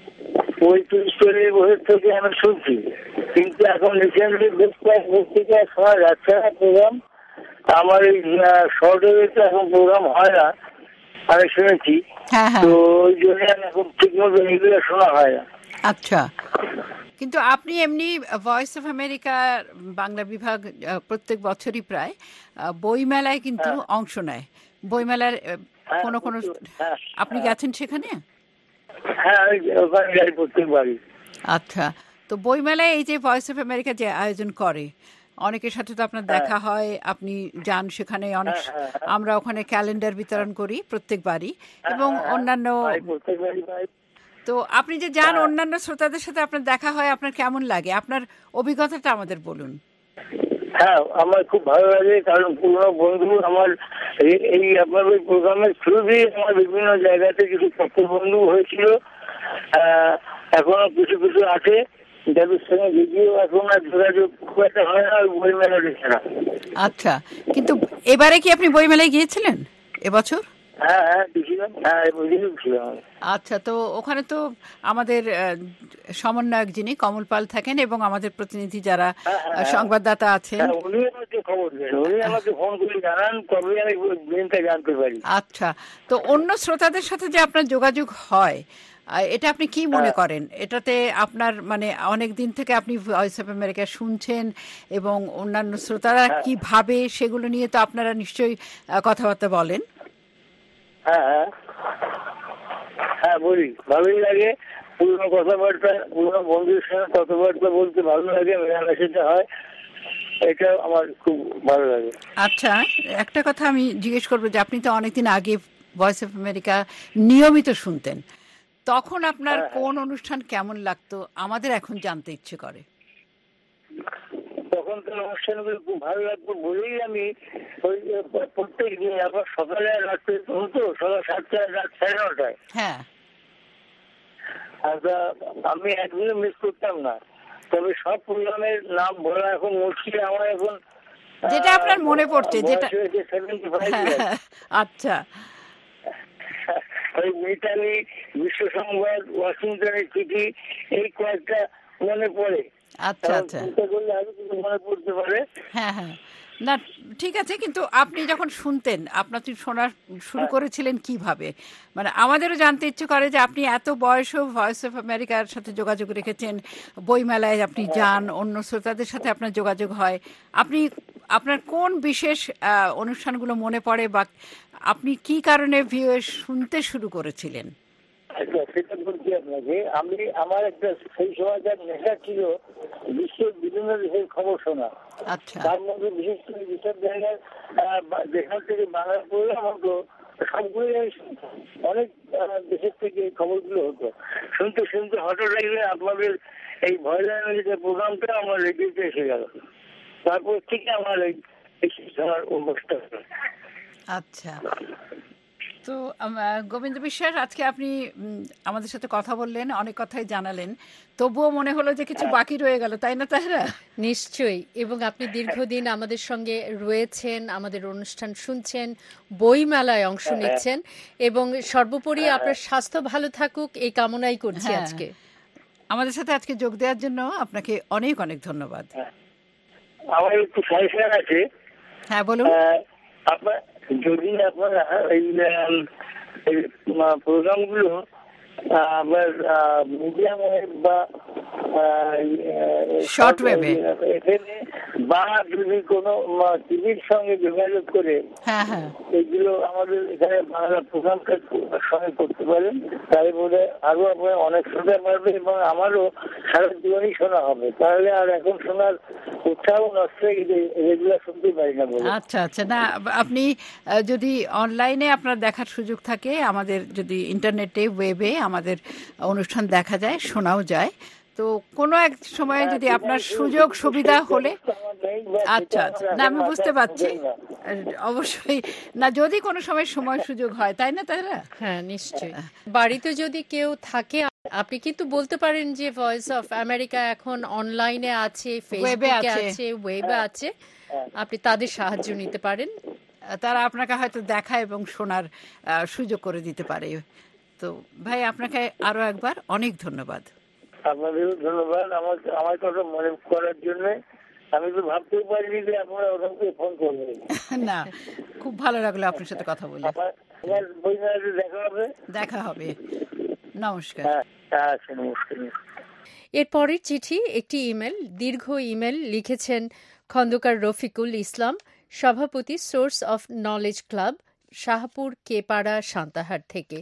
35 বছর থেকে আমি শুনছি, কিন্তু এখন রিসেন্টলি বেশ কয়েক থেকে শোনা যাচ্ছে না প্রোগ্রাম। আমার এই শহরে এখন প্রোগ্রাম হয় না, আমি শুনেছি। তো ওই জন্য এখন ঠিক মতো এগুলো শোনা হয় না। আচ্ছা, কিন্তু আপনি এমনি ভয়েস অফ আমেরিকা বাংলা বিভাগ প্রত্যেক বছরই প্রায় বইমেলায় কিন্তু অংশ নেয়। বইমেলার কোনো আপনি গেছেন সেখানে? হ্যাঁ, আমি ওখানে যাই প্রত্যেকবারই। আচ্ছা, তো বইমেলায় এই যে ভয়েস অফ আমেরিকা যে আয়োজন করে, অনেকের সাথে তো আপনার দেখা হয়, আপনি যান সেখানে, অনেক আমরা ওখানে ক্যালেন্ডার বিতরণ করি প্রত্যেকবারই এবং অন্যান্য, তো আপনি যে যান অন্যান্য শ্রোতাদের সাথে আপনার দেখা হয়, আপনার কেমন লাগে? আপনার অভিজ্ঞতাটা আমাদের বলুন। হ্যাঁ, আমার খুব ভালো লাগে, কারণ পুরনো বন্ধু আমার এই আপনার ওই প্রোগ্রামের থ্রু দিয়ে আমার বিভিন্ন জায়গাতে কিছু পত্র বন্ধু হয়েছিল, এখনো কিছু কিছু আছে যাদের সঙ্গে যদিও এখন আর যোগাযোগ খুব একটা হয় না বই মেলা ছাড়া। আচ্ছা, কিন্তু এবারে কি আপনি বইমেলায় গিয়েছিলেন এবছর? হ্যাঁ গেছিলাম, ছিলাম। আচ্ছা, তো ওখানে তো আমাদের সমন্বয়ক যিনি কমল পাল থাকেন এবং আমাদের প্রতিনিধি যারা সংবাদদাতা আছেন, উনি আমাকে খবর দেন, উনি আমাকে ফোন করে জানান, তবে আমি দিনটা জানতে পারি। আচ্ছা, তো অন্য শ্রোতাদের সাথে যে আপনার যোগাযোগ হয়, এটা আপনি কি মনে করেন? এটাতে আপনার মানে অনেক দিন থেকে আপনি ভয়েস অফ আমেরিকা শুনছেন এবং অন্যান্য শ্রোতারা কি ভাবে সেগুলো নিয়ে তো আপনারা নিশ্চয়ই কথাবার্তা বলেন। হ্যাঁ বলি, ভালোই লাগে। পুরনো কথাবার্তা, পুরনো বন্ধুদের সঙ্গে কথাবার্তা বলতে ভালো লাগে, মেলামেশাতে হয়, এটা আমার খুব ভালো লাগে। আচ্ছা, একটা কথা আমি জিজ্ঞেস করবো যে আপনি তো অনেকদিন আগে ভয়েস অফ আমেরিকা নিয়মিত শুনতেন, তখন আপনার কোন অনুষ্ঠান কেমন লাগতো আমাদের এখন জানতে ইচ্ছে করে। তখনকার অনুষ্ঠানগুলো খুব ভালো লাগতো বলেই আমি ওই প্রত্যেক দিন আবার সকালে রাত্রে হতো, সকাল 7টায় রাত 9:30। হ্যাঁ, আমি একদিনও মিস করতাম না। তবে সব প্রোগ্রামের নাম বলা এখন মুশকিল আমার, এখন যেটা আপনার মনে পড়ছে, যেটা 75। আচ্ছা, ওই মিতালি, বিশ্ব সংবাদ, ওয়াশিংটনের চিঠি, এই কয়েকটা মনে পড়ে। আচ্ছা আচ্ছা, মনে পড়তে পারে। হ্যাঁ হ্যাঁ, না ঠিক আছে, কিন্তু আপনি যখন শুনতেন, আপনার শোনা শুরু করেছিলেন কিভাবে? মানে আমাদেরও জানতে ইচ্ছে করে যে আপনি এত বয়সেও ভয়েস অফ আমেরিকার সাথে যোগাযোগ রেখেছেন, বইমেলায় আপনি যান, অন্য শ্রোতাদের সাথে আপনার যোগাযোগ হয়, আপনি আপনার কোন বিশেষ অনুষ্ঠানগুলো মনে পড়ে বা আপনি কি কারণে ভিউএ শুনতে শুরু করেছিলেন? আচ্ছা, সেটা বলছি আপনাকে। আমার একটা সেই সময়কার নেশা ছিল বিশ্বের বিভিন্ন দেশের খবর শোনা। আচ্ছা, তার মধ্যে বিশেষ করে যেসব জায়গায় যেখান থেকে বাংলা প্রোগ্রাম হতো সবগুলোই আমি শুনতাম। অনেক দেশের থেকে এই খবরগুলো হতো, শুনতে শুনতে হঠাৎ লাগলে আপনাদের এই ভয়েস অফ আমেরিকা প্রোগ্রামটা আমার রেডিওতে এসে গেল। তারপর থেকে আমার এই শোনার অভ্যাসটা। আচ্ছা, তো গোবিন্দ বিশ্বাস, আজকে আপনি আমাদের সাথে কথা বললেন, অনেক কথাই জানালেন, তবুও মনে হলো যে কিছু বাকি রয়ে গেল, তাই না তাহরা? নিশ্চয়ই, এবং আপনি দীর্ঘদিন আমাদের সঙ্গে রয়েছেন, আমাদের অনুষ্ঠান শুনছেন, বইমেলায় অংশ নিচ্ছেন, এবং সর্বোপরি আপনার স্বাস্থ্য ভালো থাকুক এই কামনাই করছি। আজকে আমাদের সাথে আজকে যোগ দেওয়ার জন্য আপনাকে অনেক অনেক ধন্যবাদ। আমার একটু সাজেশন আছে। হ্যাঁ বলুন। আপনার যদি আপনারা এই প্রোগ্রামগুলো আবার মিডিয়ামে বা শর্ট ওয়েবে বা যদি কোনো টিভির সঙ্গে যোগাযোগ করে এগুলো আমাদের এখানে বাংলা প্রোগ্রামটা সঙ্গে করতে পারেন, তাই বলে আরো আপনার অনেক শোনা পারবে এবং আমারও সারা জীবনই শোনা হবে। তাহলে আর এখন শোনার উৎসাহ নষ্ট হয়ে গেছে, রেগুলার শুনতে পারি না বলে। আচ্ছা আচ্ছা, না আপনি যদি অনলাইনে আপনার দেখার সুযোগ থাকে, আমাদের যদি ইন্টারনেটে ওয়েবে আমাদের অনুষ্ঠান দেখা যায়, শোনাও যায়, তো কোনো এক সময় যদি আপনার সুযোগ সুবিধা হলে। আচ্ছা আচ্ছা, না আমি বুঝতে পারছি, অবশ্যই না যদি কোনো সময় সুযোগ হয়, তাই না তাহলে? হ্যাঁ নিশ্চয়ই। বাড়িতে যদি কেউ থাকে আপনি কিন্তু বলতে পারেন যে ভয়েস অফ আমেরিকা এখন অনলাইনে আছে, ফেসবুকে আছে, ওয়েবে আছে, আপনি তাদের সাহায্য নিতে পারেন, তারা আপনাকে হয়তো দেখা এবং শোনার সুযোগ করে দিতে পারে। তো ভাই, আপনাকে আরো একবার অনেক ধন্যবাদ। আপনাদেরও ধন্যবাদ আমার কথা মনে করার জন্য। আমি তো ভাবতেও পারিনি যে আপনারা ওখানে ফোন করবেন। না, খুব ভালো লাগলো আপনার সাথে কথা বলে। দেখা হবে। দেখা হবে, নমস্কার। আচ্ছা, নমস্কার। এরপরের চিঠি একটি ইমেল, দীর্ঘ ইমেল লিখেছেন খন্দকার রফিকুল ইসলাম, সভাপতি source of knowledge club, Shahpur, Kepara, Santahar থেকে।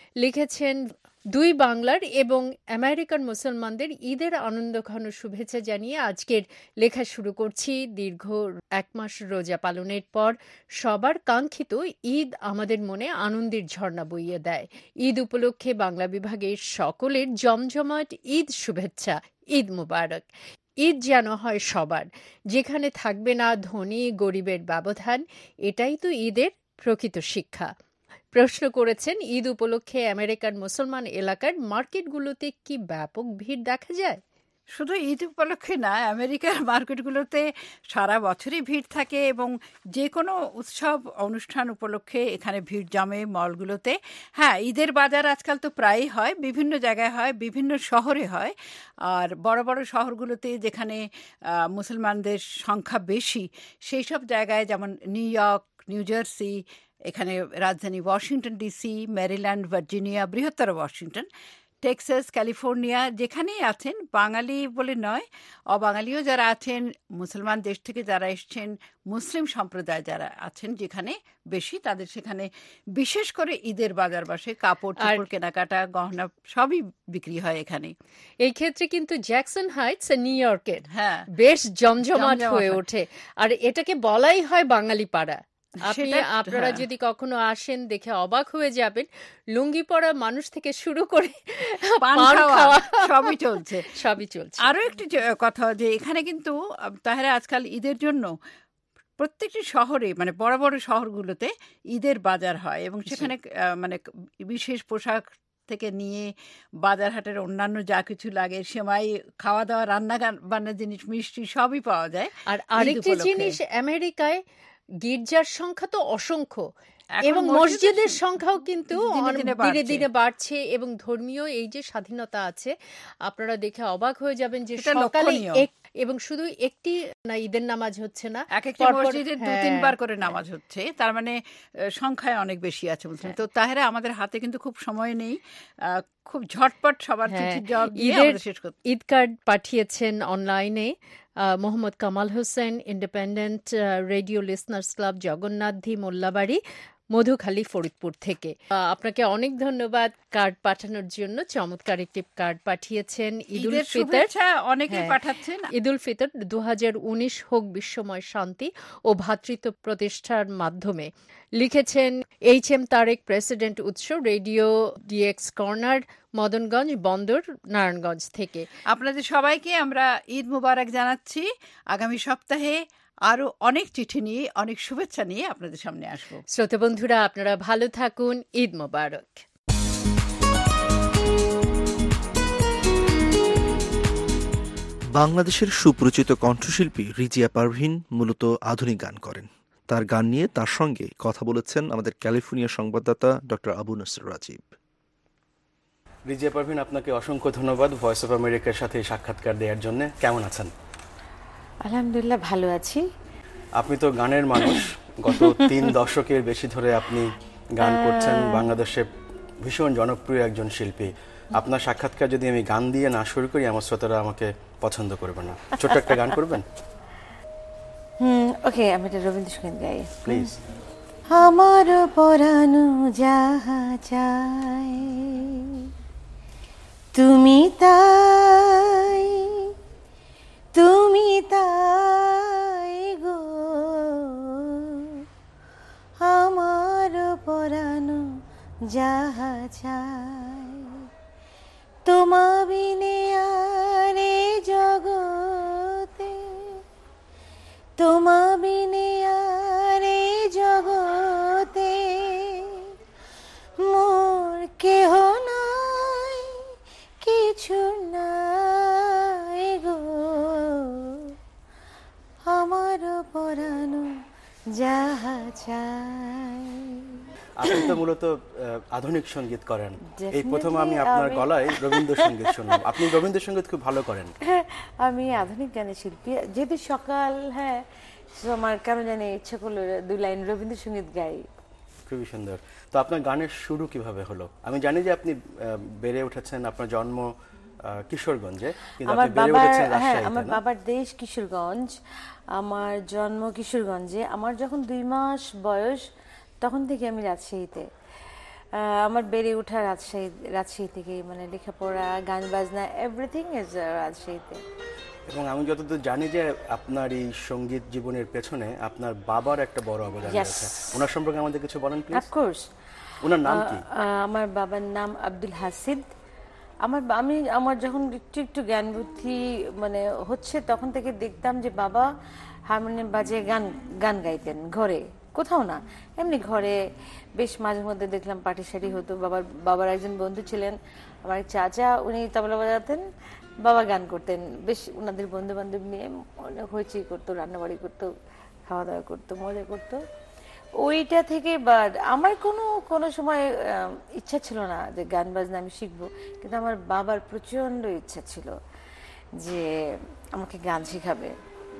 লিখেছেন, দুই বাংলার এবং আমেরিকান মুসলমানদের ঈদের আনন্দঘন শুভেচ্ছা জানিয়ে আজকের লেখা শুরু করছি। দীর্ঘ 1 মাস রোজা পালনের পর সবার কাঙ্ক্ষিত ঈদ আমাদের মনে আনন্দের ঝর্ণা বইয়ে দেয়। ঈদ উপলক্ষে বাংলা বিভাগের সকলের জমজমাট ঈদ শুভেচ্ছা। ঈদ মুবারক। ঈদ যেন হয় সবার, যেখানে থাকবে না ধনী গরিবের ব্যবধান। এটাই তো ঈদের প্রকৃত শিক্ষা। প্রশ্ন করেছেন, ঈদ উপলক্ষে আমেরিকান মুসলমান এলাকার মার্কেটগুলোতে কি ব্যাপক ভিড় দেখা যায়? শুধু ঈদ উপলক্ষে না, আমেরিকার মার্কেটগুলোতে সারা বছরই ভিড় থাকে এবং যে কোনো উৎসব অনুষ্ঠান উপলক্ষে এখানে ভিড় জমে মলগুলোতে। হ্যাঁ, ঈদের বাজার আজকাল তো প্রায়ই হয়, বিভিন্ন জায়গায় হয়, বিভিন্ন শহরে হয়। আর বড় বড় শহরগুলোতে যেখানে মুসলমানদের সংখ্যা বেশি, সেই সব জায়গায় যেমন নিউ ইয়র্ক, নিউ জার্সি, এখানে রাজধানী ওয়াশিংটন ডিসি, ম্যারিল্যান্ড, ভার্জিনিয়া, বৃহত্তর ওয়াশিংটন, টেক্সাস, ক্যালিফোর্নিয়া, যেখানেই আছেন বাঙালি বলে নয়, অবাঙালিও যারা আছেন, মুসলমান দেশ থেকে যারা এসছেন, মুসলিম সম্প্রদায় যারা আছেন যেখানে বেশি, তাদের সেখানে বিশেষ করে ঈদের বাজার বসে। কাপড় চোপড় কেনাকাটা, গহনা সবই বিক্রি হয় এখানে। এই ক্ষেত্রে কিন্তু জ্যাকসন হাইটস নিউ ইয়র্কের বেশ জমজমাট হয়ে ওঠে, আর এটাকে বলাই হয় বাঙালি পাড়া। আপনারা যদি কখনো আসেন দেখে অবাক হয়ে যাবেন, লুঙ্গি পরা মানুষ থেকে শুরু করে পান খাওয়া সবই চলছে। আরো একটি কথা, যে এখানে কিন্তু তাহলে আজকাল ঈদের জন্য প্রত্যেকটি শহরে, মানে বড় বড় শহরগুলোতে ঈদের বাজার হয় এবং সেখানে মানে বিশেষ পোশাক থেকে নিয়ে বাজার হাটের অন্যান্য যা কিছু লাগে, সেমাই, খাওয়া দাওয়া, রান্না বান্নার জিনিস, মিষ্টি সবই পাওয়া যায়। আর আরেকটি জিনিস, আমেরিকায় গির্জার সংখ্যা তো অসংখ্য এবং মসজিদের সংখ্যাও কিন্তু ধীরে ধীরে বাড়ছে এবং ধর্মীয় এই যে স্বাধীনতা আছে, আপনারা দেখে অবাক হয়ে যাবেন যে সকালে এবং শুধু একটি না ঈদের নামাজ হচ্ছে না, এক একটা মসজিদে 2-3 বার করে নামাজ হচ্ছে, তার মানে সংখ্যায় অনেক বেশি আছে মুসলিম। তো তাহলে আমাদের হাতে কিন্তু খুব সময় নেই, খুব ঝটপট সবার চিঠির জবাব দিয়ে আমাদের শেষ করতে। ঈদ কার্ড পাঠিয়েছেন অনলাইনে Mohammad Kamal Hossain, independent radio listeners club, Jagannathi, Mollabari, Madhukhali, Faridpur থেকে। আপনাকে অনেক ধন্যবাদ কার্ড পাঠানোর জন্য। চমৎকার একটি কার্ড পাঠিয়েছেন। ঈদুল ফিতর অনেকে পাঠাচ্ছেন। ঈদুল ফিতর 2019 হোক বিশ্বময় শান্তি ও ভ্রাতৃত্ব প্রতিষ্ঠার মাধ্যমে। লিখেছেন HM Tarek, president Utsho, radio DX corner, Madanganj Bandar, Narayanganj থেকে। আপনাদের সবাইকে আমরা ঈদ মুবারক জানাচ্ছি। আগামী সপ্তাহে আরো অনেক চিঠি নিয়ে, অনেক শুভেচ্ছা নিয়ে আপনাদের সামনে আসবো। শ্রোতা বন্ধুরা, আপনারা ভালো থাকুন। ঈদ মোবারক। বাংলাদেশের সুপরিচিত কণ্ঠশিল্পী রিজিয়া পারভীন মূলত আধুনিক গান করেন। তার গান নিয়ে তার সঙ্গে কথা বলেছেন আমাদের ক্যালিফোর্নিয়া সংবাদদাতা ডক্টর আবু নসর রাজীব। রিজিয়া পারভীন, আপনাকে অসংখ্য ধন্যবাদ ভয়েস অফ আমেরিকার সাথে সাক্ষাৎকার দেওয়ার জন্য। কেমন আছেন? আলহামদুলিল্লাহ, ভালো আছি। আপনি তো গানের মানুষ, গত 3 দশকের বেশি ধরে আপনি গান করছেন, বাংলাদেশে ভীষণ জনপ্রিয় একজন শিল্পী। আপনার সাক্ষাৎকার যদি আমি গান দিয়ে না শুরু করি, আমার শ্রোতারা আমাকে পছন্দ করবে না। ছোট্ট একটা গান করবেন? ওকে, আমি একটা রবীন্দ্রসঙ্গীত গাই প্লিজ। আমার পরানো যাহা চাই তুমি তাই, তুমি তাই গো, আমার পরানো যাহা চাই, তোমা বিনে আরে জগতে, তোমা বিনে আরে জগতে মোর কেহ নাই, কিছু নাই গো, আমার পরানো যাহা চাই। আপনি তো মূলত আধুনিক সঙ্গীত করেন, এই প্রথম আমি আপনার গলায় রবীন্দ্রসঙ্গীত শুনলাম। আপনি রবীন্দ্রসঙ্গীত খুব ভালো করেন। আমি আধুনিক গানের শিল্পী, যেহেতু সকাল, আমার কারণ জানি ইচ্ছা করলো 2 লাইন রবীন্দ্রসঙ্গীত গাই। খুবই সুন্দর। তো আপনার গানের শুরু কিভাবে হলো? আমি জানি যে আপনি বেড়ে উঠেছেন, আপনার জন্ম কিশোরগঞ্জে, কিন্তু আপনি বেড়ে উঠেছেন রাজশাহীতে। আমার বাবার দেশ কিশোরগঞ্জ, আমার জন্ম কিশোরগঞ্জে। আমার যখন 2 মাস বয়স তখন থেকে আমি রাজশাহীতে। আমার বেড়ে ওঠা রাজশাহী থেকে, মানে লেখাপড়া, গান বাজনা, এভরিথিং ইজ রাজশাহীতে। এবং আমি যতদূর জানি যে আপনার এই সঙ্গীত জীবনের পেছনে আপনার বাবার একটা বড় অবদান আছে, ওনার সম্পর্কে আমাদের কিছু বলেন প্লিজ। অফকোর্স। ওনার নাম কি? আমার বাবার নাম আব্দুল হাসিদ। আমার যখন একটু জ্ঞান বুদ্ধি মানে হচ্ছে, তখন থেকে দেখতাম যে বাবা হারমোনিয়াম বাজিয়ে গান গাইতেন ঘরে, কোথাও না, এমনি ঘরে। বেশ মাঝে মধ্যে দেখলাম পার্টি সারি হতো। বাবার একজন বন্ধু ছিলেন আমার চাচা, উনি তবলা বাজাতেন, বাবা গান করতেন। বেশ ওনাদের বন্ধু বান্ধব নিয়ে অনেক হইচই করতো, রান্নাবাড়ি করতো, খাওয়া দাওয়া করতো, মজা করতো। ওইটা থেকে বাট আমার কোনো সময় ইচ্ছা ছিল না যে গান বাজনা আমি শিখবো, কিন্তু আমার বাবার প্রচন্ড ইচ্ছা ছিল যে আমাকে গান শেখাবে।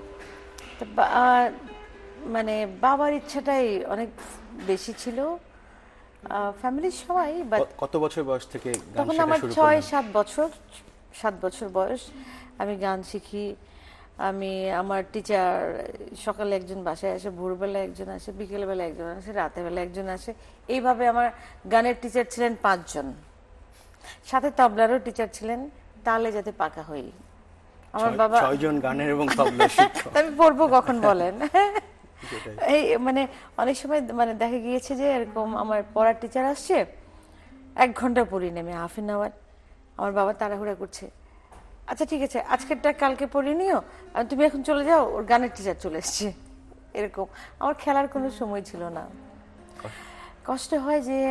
মানে বাবার ইচ্ছাটাই অনেক বেশি ছিল, ফ্যামিলির সবাই। কত বছর বয়স থেকে গান তখন শেখা আমার শুরু করলেন? 7 বছর বয়স আমি গান শিখি। আমার টিচার সকালে একজন বাসায় আসে, ভোরবেলা একজন আসে, বিকেলবেলা একজন আসে, রাতেরবেলা একজন আসে। এইভাবে আমার গানের টিচার ছিলেন 5 জন, সাথে তবলারও টিচার ছিলেন, তাহলে যাতে পাকা হই। আমার বাবা 6 জন গানের এবং তবলার শিক্ষক। আমি পড়বো কখন বলেন? এই মানে অনেক সময় মানে দেখা গিয়েছে যে এরকম আমার পড়ার টিচার আসছে, 1 ঘন্টা পড়ি নেমে, হাফ এন আওয়ার। আমার বাবা তাড়াহুড়া করছে, আচ্ছা ঠিক আছে আজকেরটা কালকে পড়ে নিও, তুমি এখন চলে যাও, ওর গানের টিচার চলে এসছে। এরকম আমার খেলার কোনো সময় ছিল না। কষ্ট হয় যে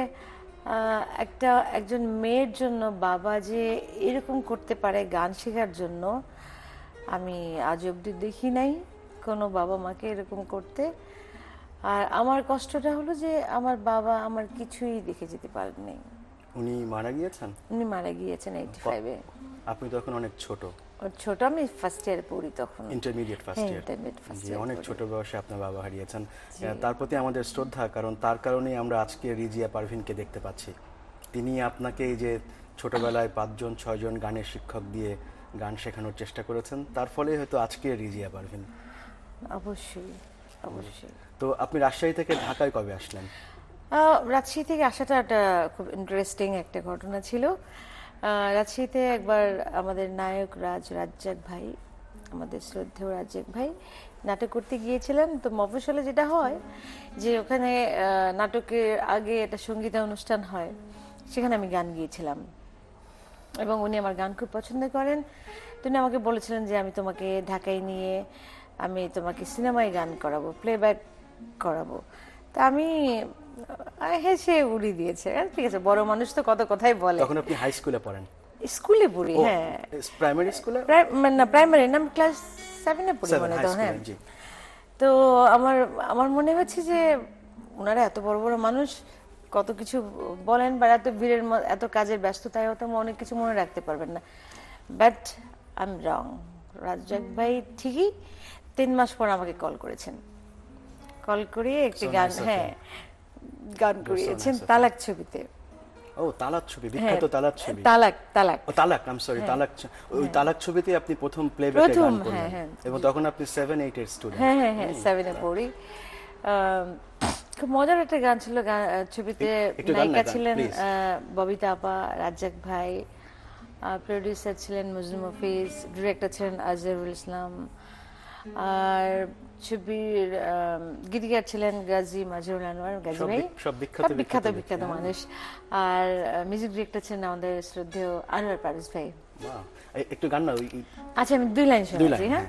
একজন মেয়ের জন্য বাবা যে এরকম করতে পারে গান শেখার জন্য, আমি আজ অব্দি দেখি নাই কোনো বাবা মাকে এরকম করতে। আর আমার কষ্টটা হলো যে আমার বাবা আমার কিছুই দেখে যেতে পারেননি। উনি মারা গিয়েছেন? উনি মারা গিয়েছেন 85-এ। আপনি তখন অনেক ছোট। আমি ফার্স্ট ইয়ারে পড়ি তখন, ইন্টারমিডিয়েট ফার্স্ট ইয়ার। অনেক ছোট বয়সে আপনার বাবা হারিয়েছেন। তার প্রতি আমাদের শ্রদ্ধা, কারণ তার কারণেই আমরা আজকে রিজিয়া পারভিনকে দেখতে পাচ্ছি। তিনি আপনাকে এই যে ছোটবেলায় 5 জন 6 জন গানের শিক্ষক দিয়ে গান শেখানোর চেষ্টা করেছেন, তার ফলে হয়তো আজকে রিজিয়া পারভিন। অবশ্যই। তো আপনি রাজশাহী থেকে ঢাকায় কবে আসলেন? রাজশাহী থেকে আসাটা একটা খুব ইন্টারেস্টিং একটা ঘটনা ছিল। রাজশাহীতে একবার আমাদের নায়ক রাজ্জাক ভাই, আমাদের শ্রদ্ধেয় রাজ্জাক ভাই নাটক করতে গিয়েছিলেন। তো মফস্বলে যেটা হয় যে ওখানে নাটকের আগে একটা সঙ্গীতা অনুষ্ঠান হয়, সেখানে আমি গান গিয়েছিলাম এবং উনি আমার গান খুব পছন্দ করেন। তিনি আমাকে বলেছিলেন যে আমি তোমাকে ঢাকায় নিয়ে আমি তোমাকে সিনেমায় গান করাবো, প্লেব্যাক করাবো। তা আমি হেসে উড়িয়ে দিয়েছে, ঠিক আছে বড় মানুষ তো কত কথাই বলে। তখন আপনি হাই স্কুলে পড়েন? স্কুলে পড়ি, হ্যাঁ। প্রাইমারি স্কুলে? না, প্রাইমারি না, ক্লাস 7-এ পড়ি মনে তো। হ্যাঁ, তো আমার মনে হচ্ছে যে ওনারা এত বড় বড় মানুষ, কত কিছু বলেন, বা এত ভিড়ের এত কাজের ব্যস্ততায় হয়তো অনেক কিছু মনে রাখতে পারবেন না। But I am wrong. Razzak ভাই ঠিকই 3 মাস পর আমাকে কল করেছেন, কল করে একটি গান গান করিয়েছেন তালাক ছবিতে। ও তালাক ছবি, বিখ্যাত তালাক ছবি। তালাক আই এম সরি, তালাক। ওই তালাক ছবিতে আপনি প্রথম প্লেব্যাকে গান করলেন এবং তখন আপনি 7-8 এর স্টুডেন্ট। হ্যাঁ 7-এ পড়ি। খুব মজার একটা গান ছিল ছবিতে। নায়িকা ছিলেন ববিতা আপা, রাজ্জাক ভাই, প্রোডিউসার ছিলেন মজনু মফিজ, ডিরেক্টর ছিলেন আজহারুল ইসলাম, আর ছবির গীতিকার ছিলেন গাজী মাজহারুল আনোয়ার, গাজী ভাই, সব বিখ্যাত মানুষ। আর মিউজিক ডিরেক্টর ছিলেন আমাদের শ্রদ্ধেয় আনোয়ার পারভেজ ভাই। একটু গান না? আচ্ছা আমি 2 লাইন শোনাচ্ছি। হ্যাঁ,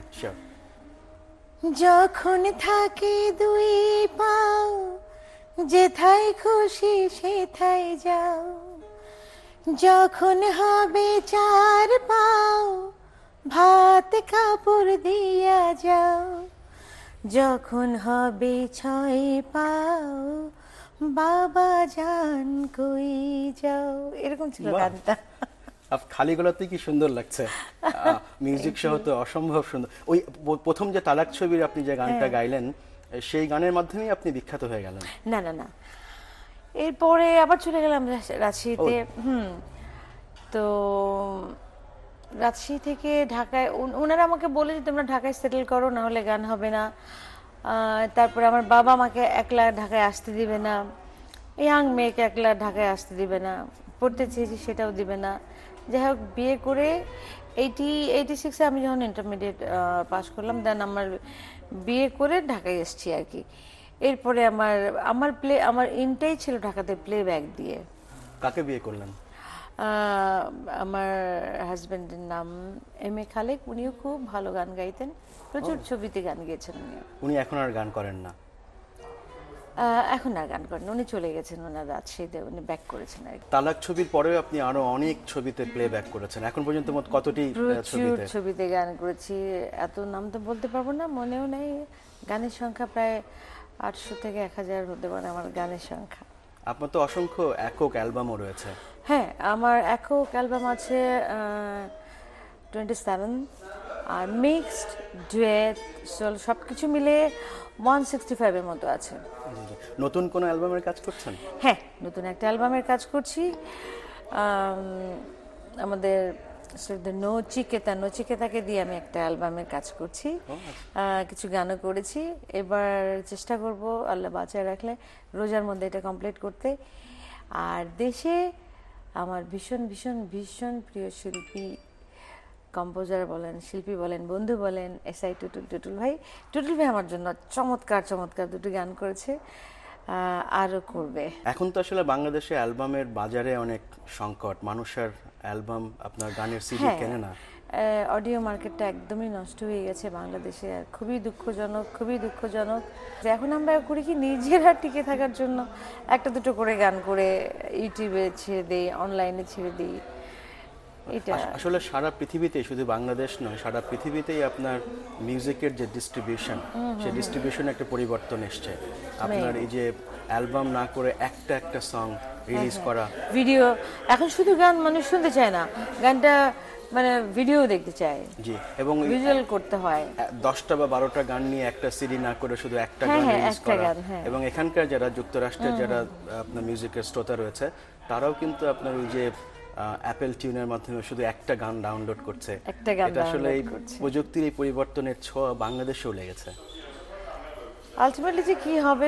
যখন থাকে 2 পাও, যেথায় খুশি সেথায় যাও, যখন হবে 4 পাও, ভাত কাপড় দিয়া যাও, যখন হবে 6 পাও, বাবা জান কই যাও। এরকম ছিল গানটা। খালি গলাতে কি সুন্দর লাগছে, মিউজিক সহ তো অসম্ভব সুন্দর। ওই প্রথম যে তালাক ছবির আপনি যে গানটা গাইলেন, সেই গানের মাধ্যমেই আপনি বিখ্যাত হয়ে গেলেন? না, এরপরে আবার চলে গেলাম রাজশাহীতে। তো রাজশাহী থেকে ঢাকায় ওনারা আমাকে বলে যে তোমরা ঢাকায় সেটেল করো, না হলে গান হবে না। তারপরে আমার বাবা আমাকে একলা ঢাকায় আসতে দিবে না। ইয়াং মেয়েকে একলা ঢাকায় আসতে দিবে না, পড়তে চেয়েছি সেটাও দিবে না। যাই হোক, বিয়ে করে 86-এ আমি যখন ইন্টারমিডিয়েট পাস করলাম, দেন আমার বিয়ে করে ঢাকায় এসেছি আর কি। এরপরে আমার ইনটাই ছিল ঢাকাতে প্লেব্যাক দিয়ে। কাকে বিয়ে করলেন? আমার হাজবেন্ডের নাম এম.এ. খালেক। উনিও খুব ভালো গান গাইতেন, প্রচুর ছবিতে গান গেয়েছেন উনি এখন আর গান করেন না? এখন আর গান করেন, উনি চলে গেছেন, ওনার রাজশাহীতে উনি ব্যাক করেছেন আর কি। তালাক ছবির পরেও আপনি আরো অনেক ছবিতে প্লেব্যাক করেছেন, এখন পর্যন্ত মোট কতটি ছবিতে গান করেছি? এত নাম তো বলতে পারবো না, মনেও নেই। গানের সংখ্যা প্রায় 800 থেকে 1000 হতে পারে আমার গানের সংখ্যা। আপনার তো অসংখ্য একক অ্যালবামও রয়েছে। হ্যাঁ, আমার একক অ্যালবাম আছে 27, আর মিক্সড, ডুয়েট, সোল সবকিছু মিলে 165 এর মতো আছে। নতুন কোন অ্যালবামের কাজ করছেন? হ্যাঁ, নতুন একটা অ্যালবামের কাজ করছি। আমাদের নচিকেতাকে দিয়ে আমি একটা অ্যালবামের কাজ করছি, কিছু গানও করেছি। এবার চেষ্টা করব আল্লাহ বাঁচায় রাখলে রোজার মধ্যে এটা কমপ্লিট করতে। আর দেশে আমার ভীষণ ভীষণ ভীষণ প্রিয় শিল্পী, কম্পোজার বলেন, শিল্পী বলেন, বন্ধু বলেন, এসআই টুটুল ভাই আমার জন্য চমৎকার চমৎকার দুটো গান করেছে, আরও করবে। এখন তো আসলে বাংলাদেশে অ্যালবামের বাজারে অনেক সংকট, মানুষের অ্যালবাম আপনার গানের সিডি কেনে না। অডিও মার্কেটটা একদমই নষ্ট হয়ে গেছে বাংলাদেশে, আর খুবই দুঃখজনক। এখন আমরা করি কি, নিজেরা টিকে থাকার জন্য একটা দুটো করে গান করে ইউটিউবে ছেড়ে দিই, অনলাইনে ছেড়ে দিই। এটা আসলে সারা পৃথিবীতে, শুধু বাংলাদেশ নয়, সারা পৃথিবীতেই আপনার মিউজিকের যে ডিস্ট্রিবিউশন, সেই ডিস্ট্রিবিউশনে একটা পরিবর্তন এসছে। আপনার এই যে অ্যালবাম না করে একটা সং রিলিজ করা, ভিডিও, এখন শুধু গান মানুষ শুনতে চায় না, গানটা মানে ভিডিও দেখতে চায়। জি, এবং ভিজুয়াল করতে হয়। 10টা বা 12টা গান নিয়ে একটা সিডি না করে শুধু একটা গান রিলিজ করা। এবং এখানকার যারা যুক্তরাষ্ট্রের যারা আপনার মিউজিকের শ্রোতা রয়েছে, তারাও কিন্তু আপনার ওই যে অ্যাপেল টিউনের মাধ্যমে শুধু একটা গান ডাউনলোড করছে। এটা আসলে এই প্রযুক্তির এই পরিবর্তনের ছোঁয়া বাংলাদেশেও লেগেছে। আলটিমেটলি যে কি হবে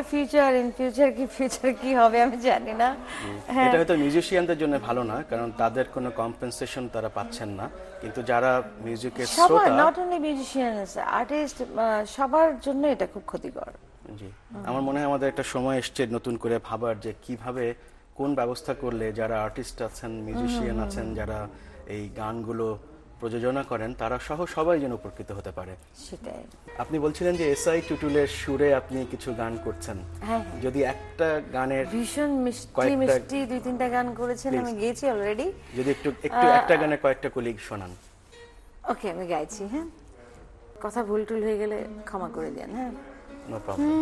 ফিউচার কি হবে আমি জানি না। এটা হয়তো মিউজিশিয়ানদের জন্য ভালো না, কারণ তাদের কোনো কম্পেনসেশন তারা পাচ্ছেন না, কিন্তু যারা মিউজিকের শ্রোতা, নট অনলি মিউজিশিয়ানস, আর্টিস্ট, সবার জন্য এটা খুব ক্ষতিকর। জি, আমার মনে হয় আমাদের একটা সময় এসছে নতুন করে ভাবার যে কিভাবে, কোন ব্যবস্থা করলে যারা আর্টিস্ট আছেন, মিউজিশিয়ান আছেন, যারা এই গানগুলো প্রযোজনা করেন, তারা সহ সবাই যেন উপকৃত হতে পারে। সেটাই। আপনি বলছিলেন যে এসআই টুটুলের সুরে আপনি কিছু গান করছেন। হ্যাঁ, যদি একটা গানের ভীষণ মিষ্টি 2-3টা গান করেছেন, আমি গেয়েছি অলরেডি। যদি একটু একটা গানে কয়েকটা কলি শোনান। ওকে, আমি গাইছি। হ্যাঁ, কথা ভুল টুল হয়ে গেলে ক্ষমা করে দেন। হ্যাঁ, নো প্রবলেম।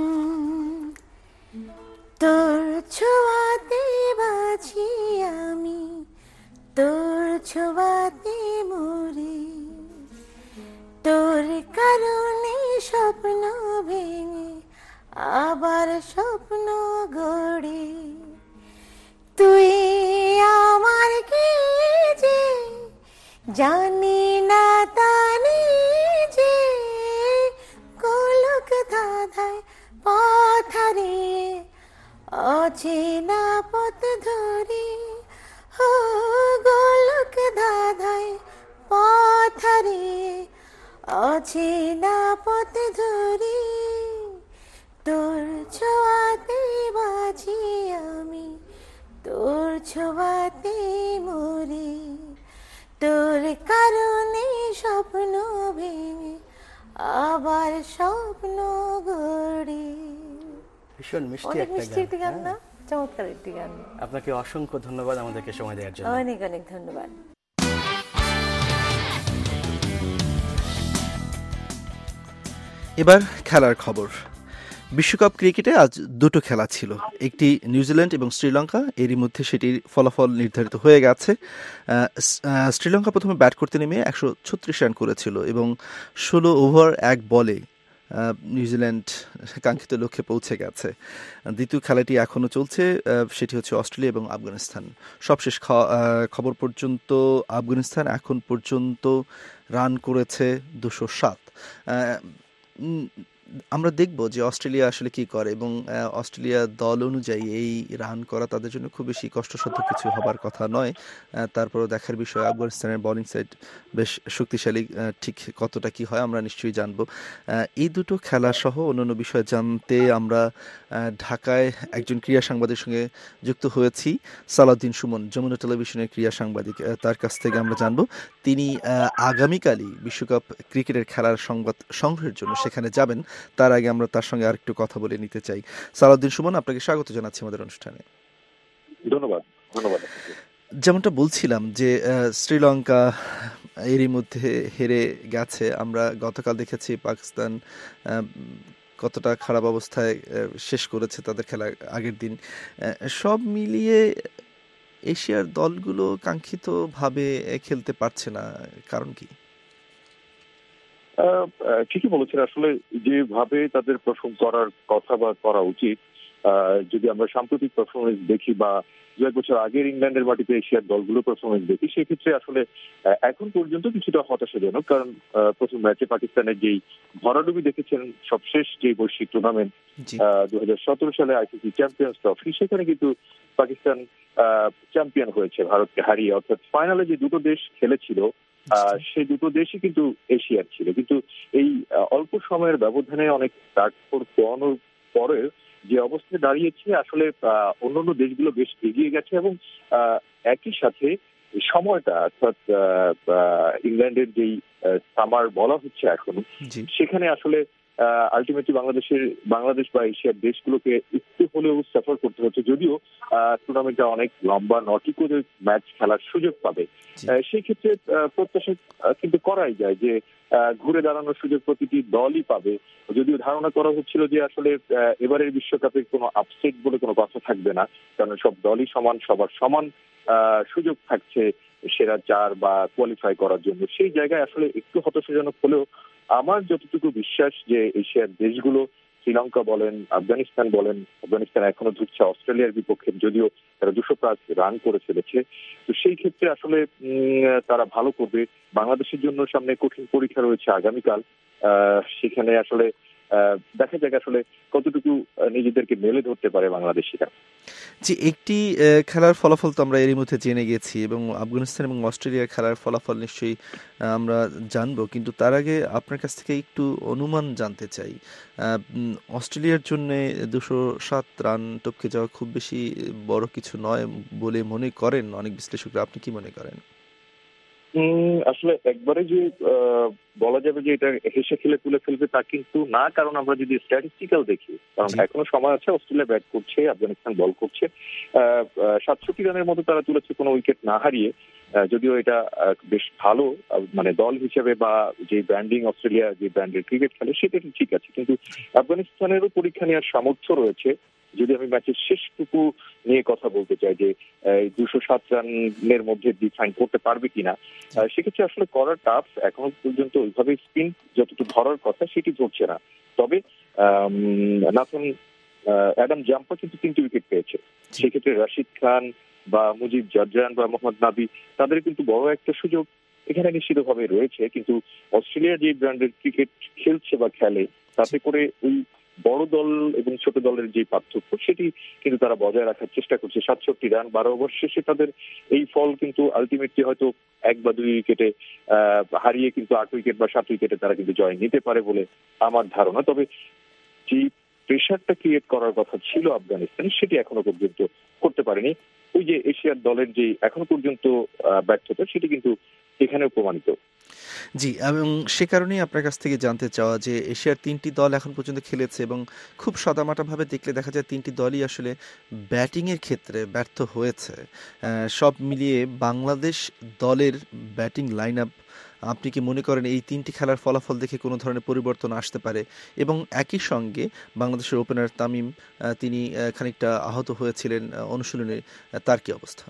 তোর ছোঁয়াতে বাঁচি আমি, তোর ছোঁয়াতে মরি, তোর কারণে স্বপ্ন ভেঙে আবার স্বপ্ন গড়ি। তুই আমার কি যে জানি না তানি যে, গোলক ধাঁধায় পথ হারিয়ে অচেনা পথ ধরি। গোলক ধাঁধায় পথ হারিয়ে অচেনা পথ ধরি। তোর ছোঁয়াতে বাঁচি আমি, তোর ছোঁয়াতে মরি, তোর কারণে স্বপ্ন ভেঙে আবার স্বপ্ন গড়ি। ভীষণ মিষ্টি একটা গান না? চমৎকার একটি গান। আপনাকে অসংখ্য ধন্যবাদ আমাদেরকে সময় দেওয়ার জন্য। অনেক অনেক ধন্যবাদ। এবার খেলার খবর। বিশ্বকাপ ক্রিকেটে আজ দুটো খেলা ছিল, একটি নিউজিল্যান্ড এবং শ্রীলঙ্কা, এরই মধ্যে সেটির ফলাফল নির্ধারিত হয়ে গেছে। শ্রীলঙ্কা প্রথমে ব্যাট করতে নেমে 136 রান করেছিল এবং 16 ওভার 1 বলে নিউজিল্যান্ড কাঙ্ক্ষিত লক্ষ্যে পৌঁছে গেছে। দ্বিতীয় খেলাটি এখনও চলছে, সেটি হচ্ছে অস্ট্রেলিয়া এবং আফগানিস্তান। সবশেষ খবর পর্যন্ত আফগানিস্তান এখন পর্যন্ত রান করেছে 207। আমরা দেখব যে অস্ট্রেলিয়া আসলে কি করে, এবং অস্ট্রেলিয়া দল অনুযায়ী এই রান করা তাদের জন্য খুব বেশি কষ্টসাধ্য কিছু হবার কথা নয়। তারপরও দেখার বিষয়, আফগানিস্তানের বোলিং সাইড বেশ শক্তিশালী, ঠিক কতটা কি হয় আমরা নিশ্চয়ই জানবো। এই দুটো খেলা সহ অন্যান্য বিষয় জানতে আমরা ঢাকায় একজন ক্রীড়া সাংবাদিকের সঙ্গে যুক্ত হয়েছি। সালাউদ্দিন সুমন, যমুনা টেলিভিশনের ক্রীড়া সাংবাদিক, তার কাছ থেকে আমরা জানবো তিনি আগামীকালই বিশ্বকাপ ক্রিকেটের খেলার সংবাদ সংগ্রহের জন্য সেখানে যাবেন। তার আগে আমরা তার সঙ্গে আরেকটু কথা বলে নিতে চাই। সালাউদ্দিন সুমন, আপনাকে স্বাগত জানাচ্ছি আমাদের অনুষ্ঠানে। ধন্যবাদ। যেমনটা বলছিলাম যে শ্রীলঙ্কা এরই মধ্যে হেরে গেছে। আমরা গতকাল দেখেছি পাকিস্তান কতটা খারাপ অবস্থায় শেষ করেছে তাদের খেলা আগের দিন। সব মিলিয়ে এশিয়ার দলগুলো কাঙ্ক্ষিতভাবে খেলতে পারছে না, কারণ কি? ঠিকই বলেছেন। আসলে যেভাবে তাদের পারফর্ম করার কথা বা করা উচিত, যদি আমরা সাম্প্রতিক পারফরমেন্স দেখি বা 2-1 বছর আগের ইংল্যান্ডের মাটিতে এশিয়ার দলগুলো পারফরমেন্স দেখি, সেক্ষেত্রে আসলে এখন পর্যন্ত কিছুটা হতাশাজনক। কারণ প্রথম ম্যাচে পাকিস্তানের যেই ভরাডুবি দেখেছেন সবশেষ যে বৈশ্বিক টুর্নামেন্ট 2017 সালে আইসিসি চ্যাম্পিয়ন্স ট্রফি, সেখানে কিন্তু পাকিস্তান চ্যাম্পিয়ন হয়েছে ভারতকে হারিয়ে। অর্থাৎ ফাইনালে যে দুটো দেশ খেলেছিল সেই দুটো দেশই কিন্তু এশিয়ার ছিল। কিন্তু এই অল্প সময়ের ব্যবধানে অনেক তাৎপর্য পাওয়ানোর পরে যে অবস্থায় দাঁড়িয়েছে, আসলে অন্যান্য দেশগুলো বেশ এগিয়ে গেছে এবং একই সাথে সময়টা, অর্থাৎ ইংল্যান্ডের যেই সামার বলা হচ্ছে এখন, সেখানে আসলে আলটিমেটলি বাংলাদেশ বা এশিয়ার দেশগুলোকে একটু হলেও সাফার করতে হচ্ছে। যদিও টুর্নামেন্টটা অনেক লম্বা, 9টি করে ম্যাচ খেলার সুযোগ পাবে। সেই ক্ষেত্রে প্রত্যাশা কিন্তু করাই যায় যে ঘুরে দাঁড়ানোর সুযোগ প্রতিটি দলই পাবে। যদিও ধারণা করা হচ্ছিল যে আসলে এবারের বিশ্বকাপে কোনো আপসেট বলে কোনো কথা থাকবে না, কারণ সব দলই সমান, সবার সমান সুযোগ থাকছে সেরা 4 বা কোয়ালিফাই করার জন্য। সেই জায়গায় আসলে একটু হতাশাজনক হলেও আমার যতটুকু বিশ্বাস যে এশিয়ার দেশগুলো, শ্রীলঙ্কা বলেন, আফগানিস্তান বলেন, আফগানিস্তান এখনো ধুকছে অস্ট্রেলিয়ার বিপক্ষে, যদিও তারা 200+ রান করে ফেলেছে। তো সেই ক্ষেত্রে আসলে তারা ভালো করবে। বাংলাদেশের জন্য সামনে কঠিন পরীক্ষা রয়েছে আগামীকাল। সেখানে আসলে দেখা যাক আসলে কতটুকু নিজেদেরকে মেলে ধরতে পারে বাংলাদেশিরা। যে একটি খেলার ফলাফল তো আমরা এরই মধ্যে জেনে গেছি, এবং আফগানিস্তান এবং অস্ট্রেলিয়ার খেলার ফলাফল নিশ্চয়ই আমরা জানবো, কিন্তু তার আগে আপনার কাছ থেকে একটু অনুমান জানতে চাই। অস্ট্রেলিয়ার জন্য 207 রান টপকে যাওয়া খুব বেশি বড় কিছু নয় বলে মনে করেন অনেক বিশ্লেষকরা, আপনি কি মনে করেন? আসলে একবারে যে বলা যাবে যে এটা হেসে খেলে তুলে ফেলবে তা কিন্তু না, কারণ আমরা যদি স্ট্যাটিস্টিক্যাল দেখি, কারণ এখনো সময় আছে, অস্ট্রেলিয়া ব্যাট করছে, আফগানিস্তান বল করছে। 67 রানের মতো তারা তুলেছে কোনো উইকেট না হারিয়ে। যদিও এটা বেশ ভালো, মানে দল হিসেবে বা যে ব্র্যান্ডিং অস্ট্রেলিয়া যে ব্র্যান্ডের ক্রিকেট খেলে সেটা ঠিক আছে, কিন্তু আফগানিস্তানেরও পরীক্ষা নেওয়ার সামর্থ্য রয়েছে। যদি আমি ম্যাচের শেষটুকু নিয়ে কথা বলতে চাই যে 207 রানের মধ্যে ডিফাইন করতে পারবে কিনা, সেক্ষেত্রে আসলে করার টাফ। এখনো পর্যন্ত ওইভাবে স্পিন যতটুকু ধরার কথা সেটি ধরছে না। তবে অ্যাডাম জাম্পা কিন্তু 3টি উইকেট পেয়েছে। সেক্ষেত্রে রাশিদ খান বা মুজিব জাদরান বা মোহাম্মদ নাবি, তাদের কিন্তু বড় একটা সুযোগ এখানে নিশ্চিতভাবে রয়েছে। কিন্তু অস্ট্রেলিয়া যে ব্র্যান্ডের ক্রিকেট খেলছে বা খেলে, তাতে করে ওই বড় দল এবং ছোট দলের যে পার্থক্য সেটি কিন্তু তারা বজায় রাখার চেষ্টা করছে। 67 রান 12 ওভার শেষে তাদের এই ফল কিন্তু আলটিমেটলি হয়তো 1 বা 2 উইকেটে হারিয়ে কিন্তু 8 উইকেট বা 7 উইকেটে তারা কিন্তু জয় নিতে পারে বলে আমার ধারণা। তবে যে প্রেশারটা ক্রিয়েট করার কথা ছিল আফগানিস্তান, সেটি এখনো পর্যন্ত করতে পারেনি। ওই যে এশিয়ার দলের যে এখনো পর্যন্ত ব্যর্থতা, সেটি কিন্তু এখানেও প্রমাণিত। জি, এবং সে কারণেই আপনার কাছ থেকে জানতে চাওয়া যে এশিয়ার 3টি দল এখন পর্যন্ত খেলেছে, এবং খুব সাদামাটাভাবে দেখলে দেখা যায় 3টি দলই আসলে ব্যাটিংয়ের ক্ষেত্রে ব্যর্থ হয়েছে। সব মিলিয়ে বাংলাদেশ দলের ব্যাটিং লাইন আপ, আপনি কি মনে করেন এই 3টি খেলার ফলাফল দেখে কোনো ধরনের পরিবর্তন আসতে পারে? এবং একই সঙ্গে বাংলাদেশের ওপেনার তামিম, তিনি খানিকটা আহত হয়েছিলেন অনুশীলনে, তার কি অবস্থা?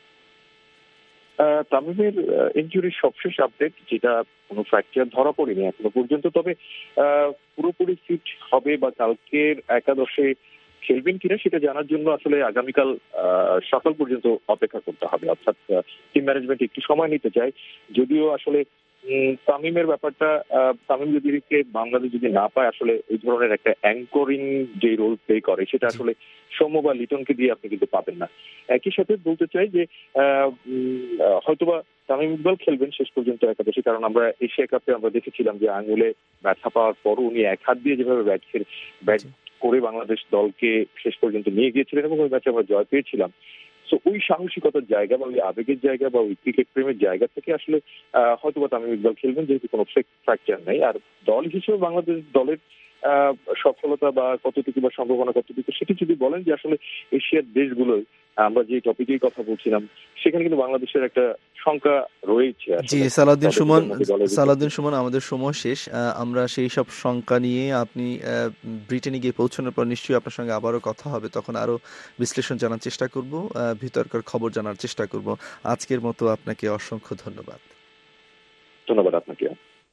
তামিমের ইনজুরির সবশেষ আপডেট, যেটা কোনো ফ্র্যাকচার ধরা পড়েনি এখনো পর্যন্ত। তবে পুরোপুরি ফিট হবে বা কালকের একাদশে খেলবেন কিনা সেটা জানার জন্য আসলে আগামীকাল সকাল পর্যন্ত অপেক্ষা করতে হবে। অর্থাৎ টিম ম্যানেজমেন্ট একটু সময় নিতে চায়। যদিও আসলে তামিমের ব্যাপারটা, তামিম যদি বাংলাদেশ যদি না পায়, আসলে এই ধরনের একটা অ্যাঙ্করিং যে রোল প্লে করে সেটা আসলে সৌম্য বা লিটনকে দিয়ে আপনি কিন্তু পাবেন না। একই সাথে বলতে চাই যে হয়তোবা তামিম ইকবাল খেলবেন শেষ পর্যন্ত একাদশী, কারণ আমরা এশিয়া কাপে আমরা দেখেছিলাম যে আঙুলে ব্যথা পাওয়ার পরও উনি এক হাত দিয়ে যেভাবে ব্যাট করে বাংলাদেশ দলকে শেষ পর্যন্ত নিয়ে গিয়েছিলেন এবং ওই ম্যাচে আমরা জয় পেয়েছিলাম। তো ওই সাহসিকতার জায়গা বা ওই আবেগের জায়গা বা ওই ক্রিকেট প্রেমের জায়গা থেকে আসলে হয়তোবা তামিম ইকবাল খেলবেন, যেহেতু কোনো ফ্র্যাকচার নেই। আর দল হিসেবে বাংলাদেশ দলের সফলতা বা কতটুকু বা সম্ভাবনা কতটুকু সেটি যদি বলেন যে আসলে এশিয়ার দেশগুলোয় আমরা যে টপিকেই কথা বলছিলাম সেখানে কিন্তু বাংলাদেশের একটা সংখ্যা রয়েছে। জি সালাউদ্দিন সুমন, আমাদের সময় শেষ। আমরা সেই সব সংখ্যা নিয়ে আপনি ব্রিটেনে গিয়ে পৌঁছানোর পর নিশ্চয়ই আপনার সঙ্গে আবারও কথা হবে, তখন আরো বিশ্লেষণ জানার চেষ্টা করব, ভিতরকার খবর জানার চেষ্টা করব। আজকের মতো আপনাকে অসংখ্য ধন্যবাদ। ধন্যবাদ আপনাকে।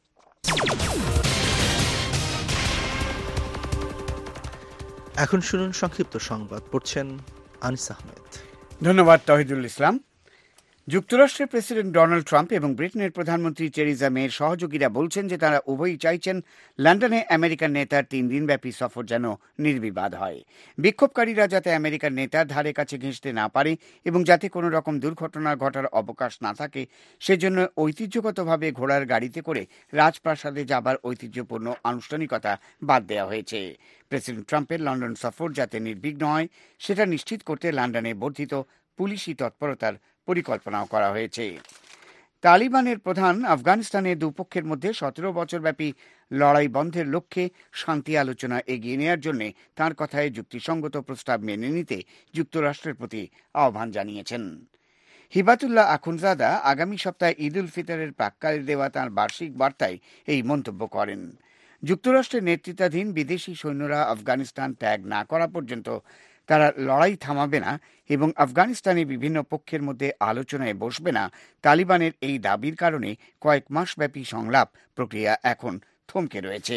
এখন শুনুন সংক্ষিপ্ত সংবাদ, পড়ছেন আনিস আহমেদ। ধন্যবাদ তহিদুল ইসলাম। যুক্তরাষ্ট্রের প্রেসিডেন্ট ডোনাল্ড ট্রাম্প এবং ব্রিটেনের প্রধানমন্ত্রী টেরিজা মের সহযোগীরা বলছেন যে তারা উভয়ই চাইছেন লন্ডনে আমেরিকান নেতার 3 দিনব্যাপী সফর যেন নির্বিবাদ হয়। বিক্ষোভকারীরা যাতে আমেরিকান নেতার ধারে কাছে ঘেঁষতে না পারে এবং যাতে কোনো রকম দুর্ঘটনা ঘটার অবকাশ না থাকে, সেজন্য ঐতিহ্যগতভাবে ঘোড়ার গাড়িতে করে রাজপ্রাসাদে যাবার ঐতিহ্যপূর্ণ আনুষ্ঠানিকতা বাদ দেওয়া হয়েছে। প্রেসিডেন্ট ট্রাম্পের লন্ডন সফর যাতে নির্বিঘ্ন হয় সেটা নিশ্চিত করতে লন্ডনে বর্ধিত পুলিশি তৎপরতার পরিকল্পনাও করা হয়েছে। তালিবানের প্রধান আফগানিস্তানের দুপক্ষের মধ্যে 17 বছরব্যাপী লড়াই বন্ধের লক্ষ্যে শান্তি আলোচনা এগিয়ে নেওয়ার জন্য তাঁর কথায় যুক্তিসঙ্গত প্রস্তাব মেনে নিতে যুক্তরাষ্ট্রের প্রতি আহ্বান জানিয়েছেন। হিবাতুল্লাহ আখুনজাদা আগামী সপ্তাহে ঈদ উল ফিতরের প্রাক্কালে দেওয়া তাঁর বার্ষিক বার্তায় এই মন্তব্য করেন। যুক্তরাষ্ট্রের নেতৃত্বাধীন বিদেশি সৈন্যরা আফগানিস্তান ত্যাগ না করা পর্যন্ত তারা লড়াই থামাবে না এবং আফগানিস্তানে বিভিন্ন পক্ষের মধ্যে আলোচনায় বসবে না। তালিবানের এই দাবির কারণে কয়েক মাসব্যাপী সংলাপ প্রক্রিয়া এখন থমকে রয়েছে।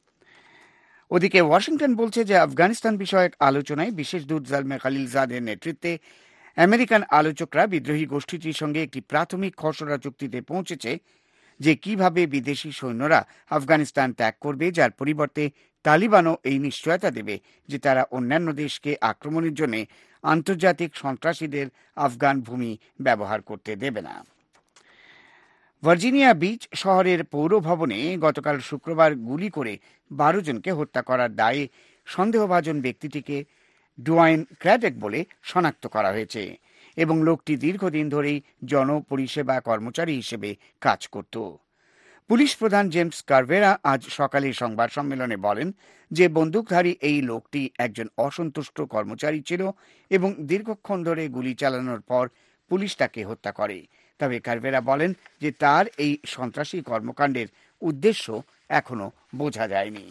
ওদিকে ওয়াশিংটন বলছে যে আফগানিস্তান বিষয়ক আলোচনায় বিশেষ দূত জালমে খালিলজাদের নেতৃত্বে আমেরিকান আলোচকরা বিদ্রোহী গোষ্ঠীটির সঙ্গে একটি প্রাথমিক খসড়া চুক্তিতে পৌঁছেছে যে কিভাবে বিদেশি সৈন্যরা আফগানিস্তান ত্যাগ করবে, যার পরিবর্তে তালিবানও এই নিশ্চয়তা দেবে যে তারা অন্যান্য দেশকে আক্রমণের জন্য আন্তর্জাতিক সন্ত্রাসীদের আফগান ভূমি ব্যবহার করতে দেবে না। ভার্জিনিয়া বিচ শহরের পৌর ভবনে গতকাল শুক্রবার গুলি করে 12 জনকে হত্যা করার দায়ে সন্দেহভাজন ব্যক্তিটিকে ডুয়াইন ক্র্যাডেক বলে শনাক্ত করা হয়েছে এবং লোকটি দীর্ঘদিন ধরেই জনপরিষেবা কর্মচারী হিসেবে কাজ করত। পুলিশ প্রধান জেমস কারভেরা আজ সকালে সংবাদ সম্মেলনে বলেন যে বন্দুকধারী এই লোকটি একজন অসন্তুষ্ট কর্মচারী ছিল এবং দীর্ঘক্ষণ ধরে গুলি চালানোর পর পুলিশ তাকে হত্যা করে। তবে কারভেরা বলেন যে তার এই সন্ত্রাসী কর্মকাণ্ডের উদ্দেশ্য এখনো বোঝা যায়নি।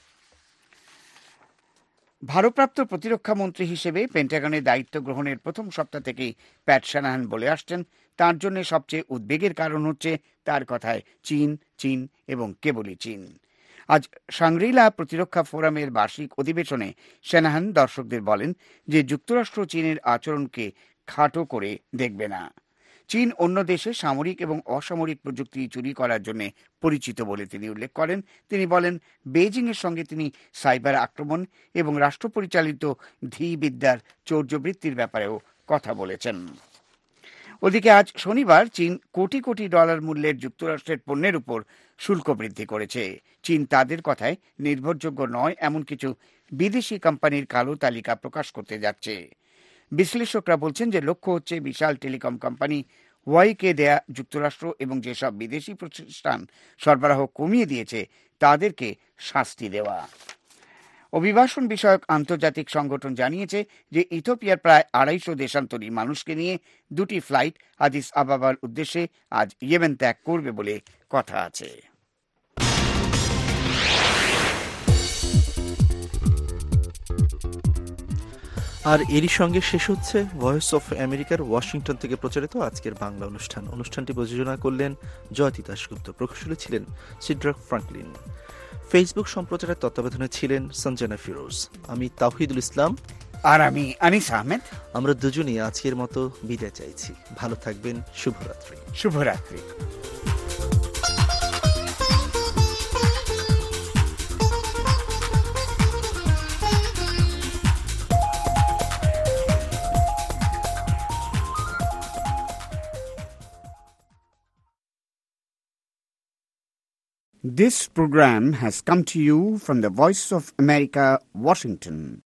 ভারপ্রাপ্ত প্রতিরক্ষা মন্ত্রী হিসেবে পেন্টাগনে দায়িত্ব গ্রহণের প্রথম সপ্তাহ থেকেই প্যাট শ্যানাহান বলে আসছেন তার জন্য সবচেয়ে উদ্বেগের কারণ হচ্ছে তার কথায় চীন এবং কেবলই চীন। আজ শাংরিলা প্রতিরক্ষা ফোরামের বার্ষিক অধিবেশনে শ্যানাহান দর্শকদের বলেন যে যুক্তরাষ্ট্র চীনের আচরণকে খাটো করে দেখবে না। চীন অন্য দেশে সামরিক এবং অসামরিক প্রযুক্তি চুরি করার জন্য পরিচিত বলে তিনি উল্লেখ করেন। তিনি বলেন বেইজিংয়ের সঙ্গে তিনি সাইবার আক্রমণ এবং রাষ্ট্রপরিচালিত ধীবিদ্যার চৌর্যবৃত্তির ব্যাপারেও কথা বলেছেন। ওদিকে আজ শনিবার চীন কোটি কোটি ডলার মূল্যের যুক্তরাষ্ট্রের পণ্যের উপর শুল্ক বৃদ্ধি করেছে। চীন তাদের কথায় নির্ভরযোগ্য নয় এমন কিছু বিদেশি কোম্পানির কালো তালিকা প্রকাশ করতে যাচ্ছে। বিশ্লেষকরা বলছেন যে লক্ষ্য হচ্ছে বিশাল টেলিকম কোম্পানি ওয়াইকে দেয়া যুক্তরাষ্ট্র এবং যেসব বিদেশি প্রতিষ্ঠান সরবরাহ কমিয়ে দিয়েছে তাদেরকে শাস্তি দেওয়া। অভিবাসন বিষয়ক আন্তর্জাতিক সংগঠন জানিয়েছে যে ইথিওপিয়ার প্রায় 250 দেশান্তরী মানুষকে নিয়ে 2টি ফ্লাইট আদিস আবাবার উদ্দেশ্যে আজ ইয়েমেন ত্যাগ করবে বলে কথা আছে। আর এরই সঙ্গে শেষ হচ্ছে ভয়েস অফ আমেরিকার ওয়াশিংটন থেকে প্রচারিত আজকের বাংলা অনুষ্ঠানটি প্রযোজনা করলেন জয়তী দাশগুপ্ত, প্রকৌশলী ছিলেন সিড্রাক ফ্রাঙ্কলিন, ফেসবুক সম্প্রচারের তত্ত্বাবধানে ছিলেন সঞ্জনা ফিরোজ, আমি তাওহিদুল ইসলাম আর আমি আনিস আহমেদ। আমরা দুজনেই আজকের মতো বিদায় চাইছি। ভালো থাকবেন। শুভরাত্রি। This program has come to you from the Voice of America, Washington.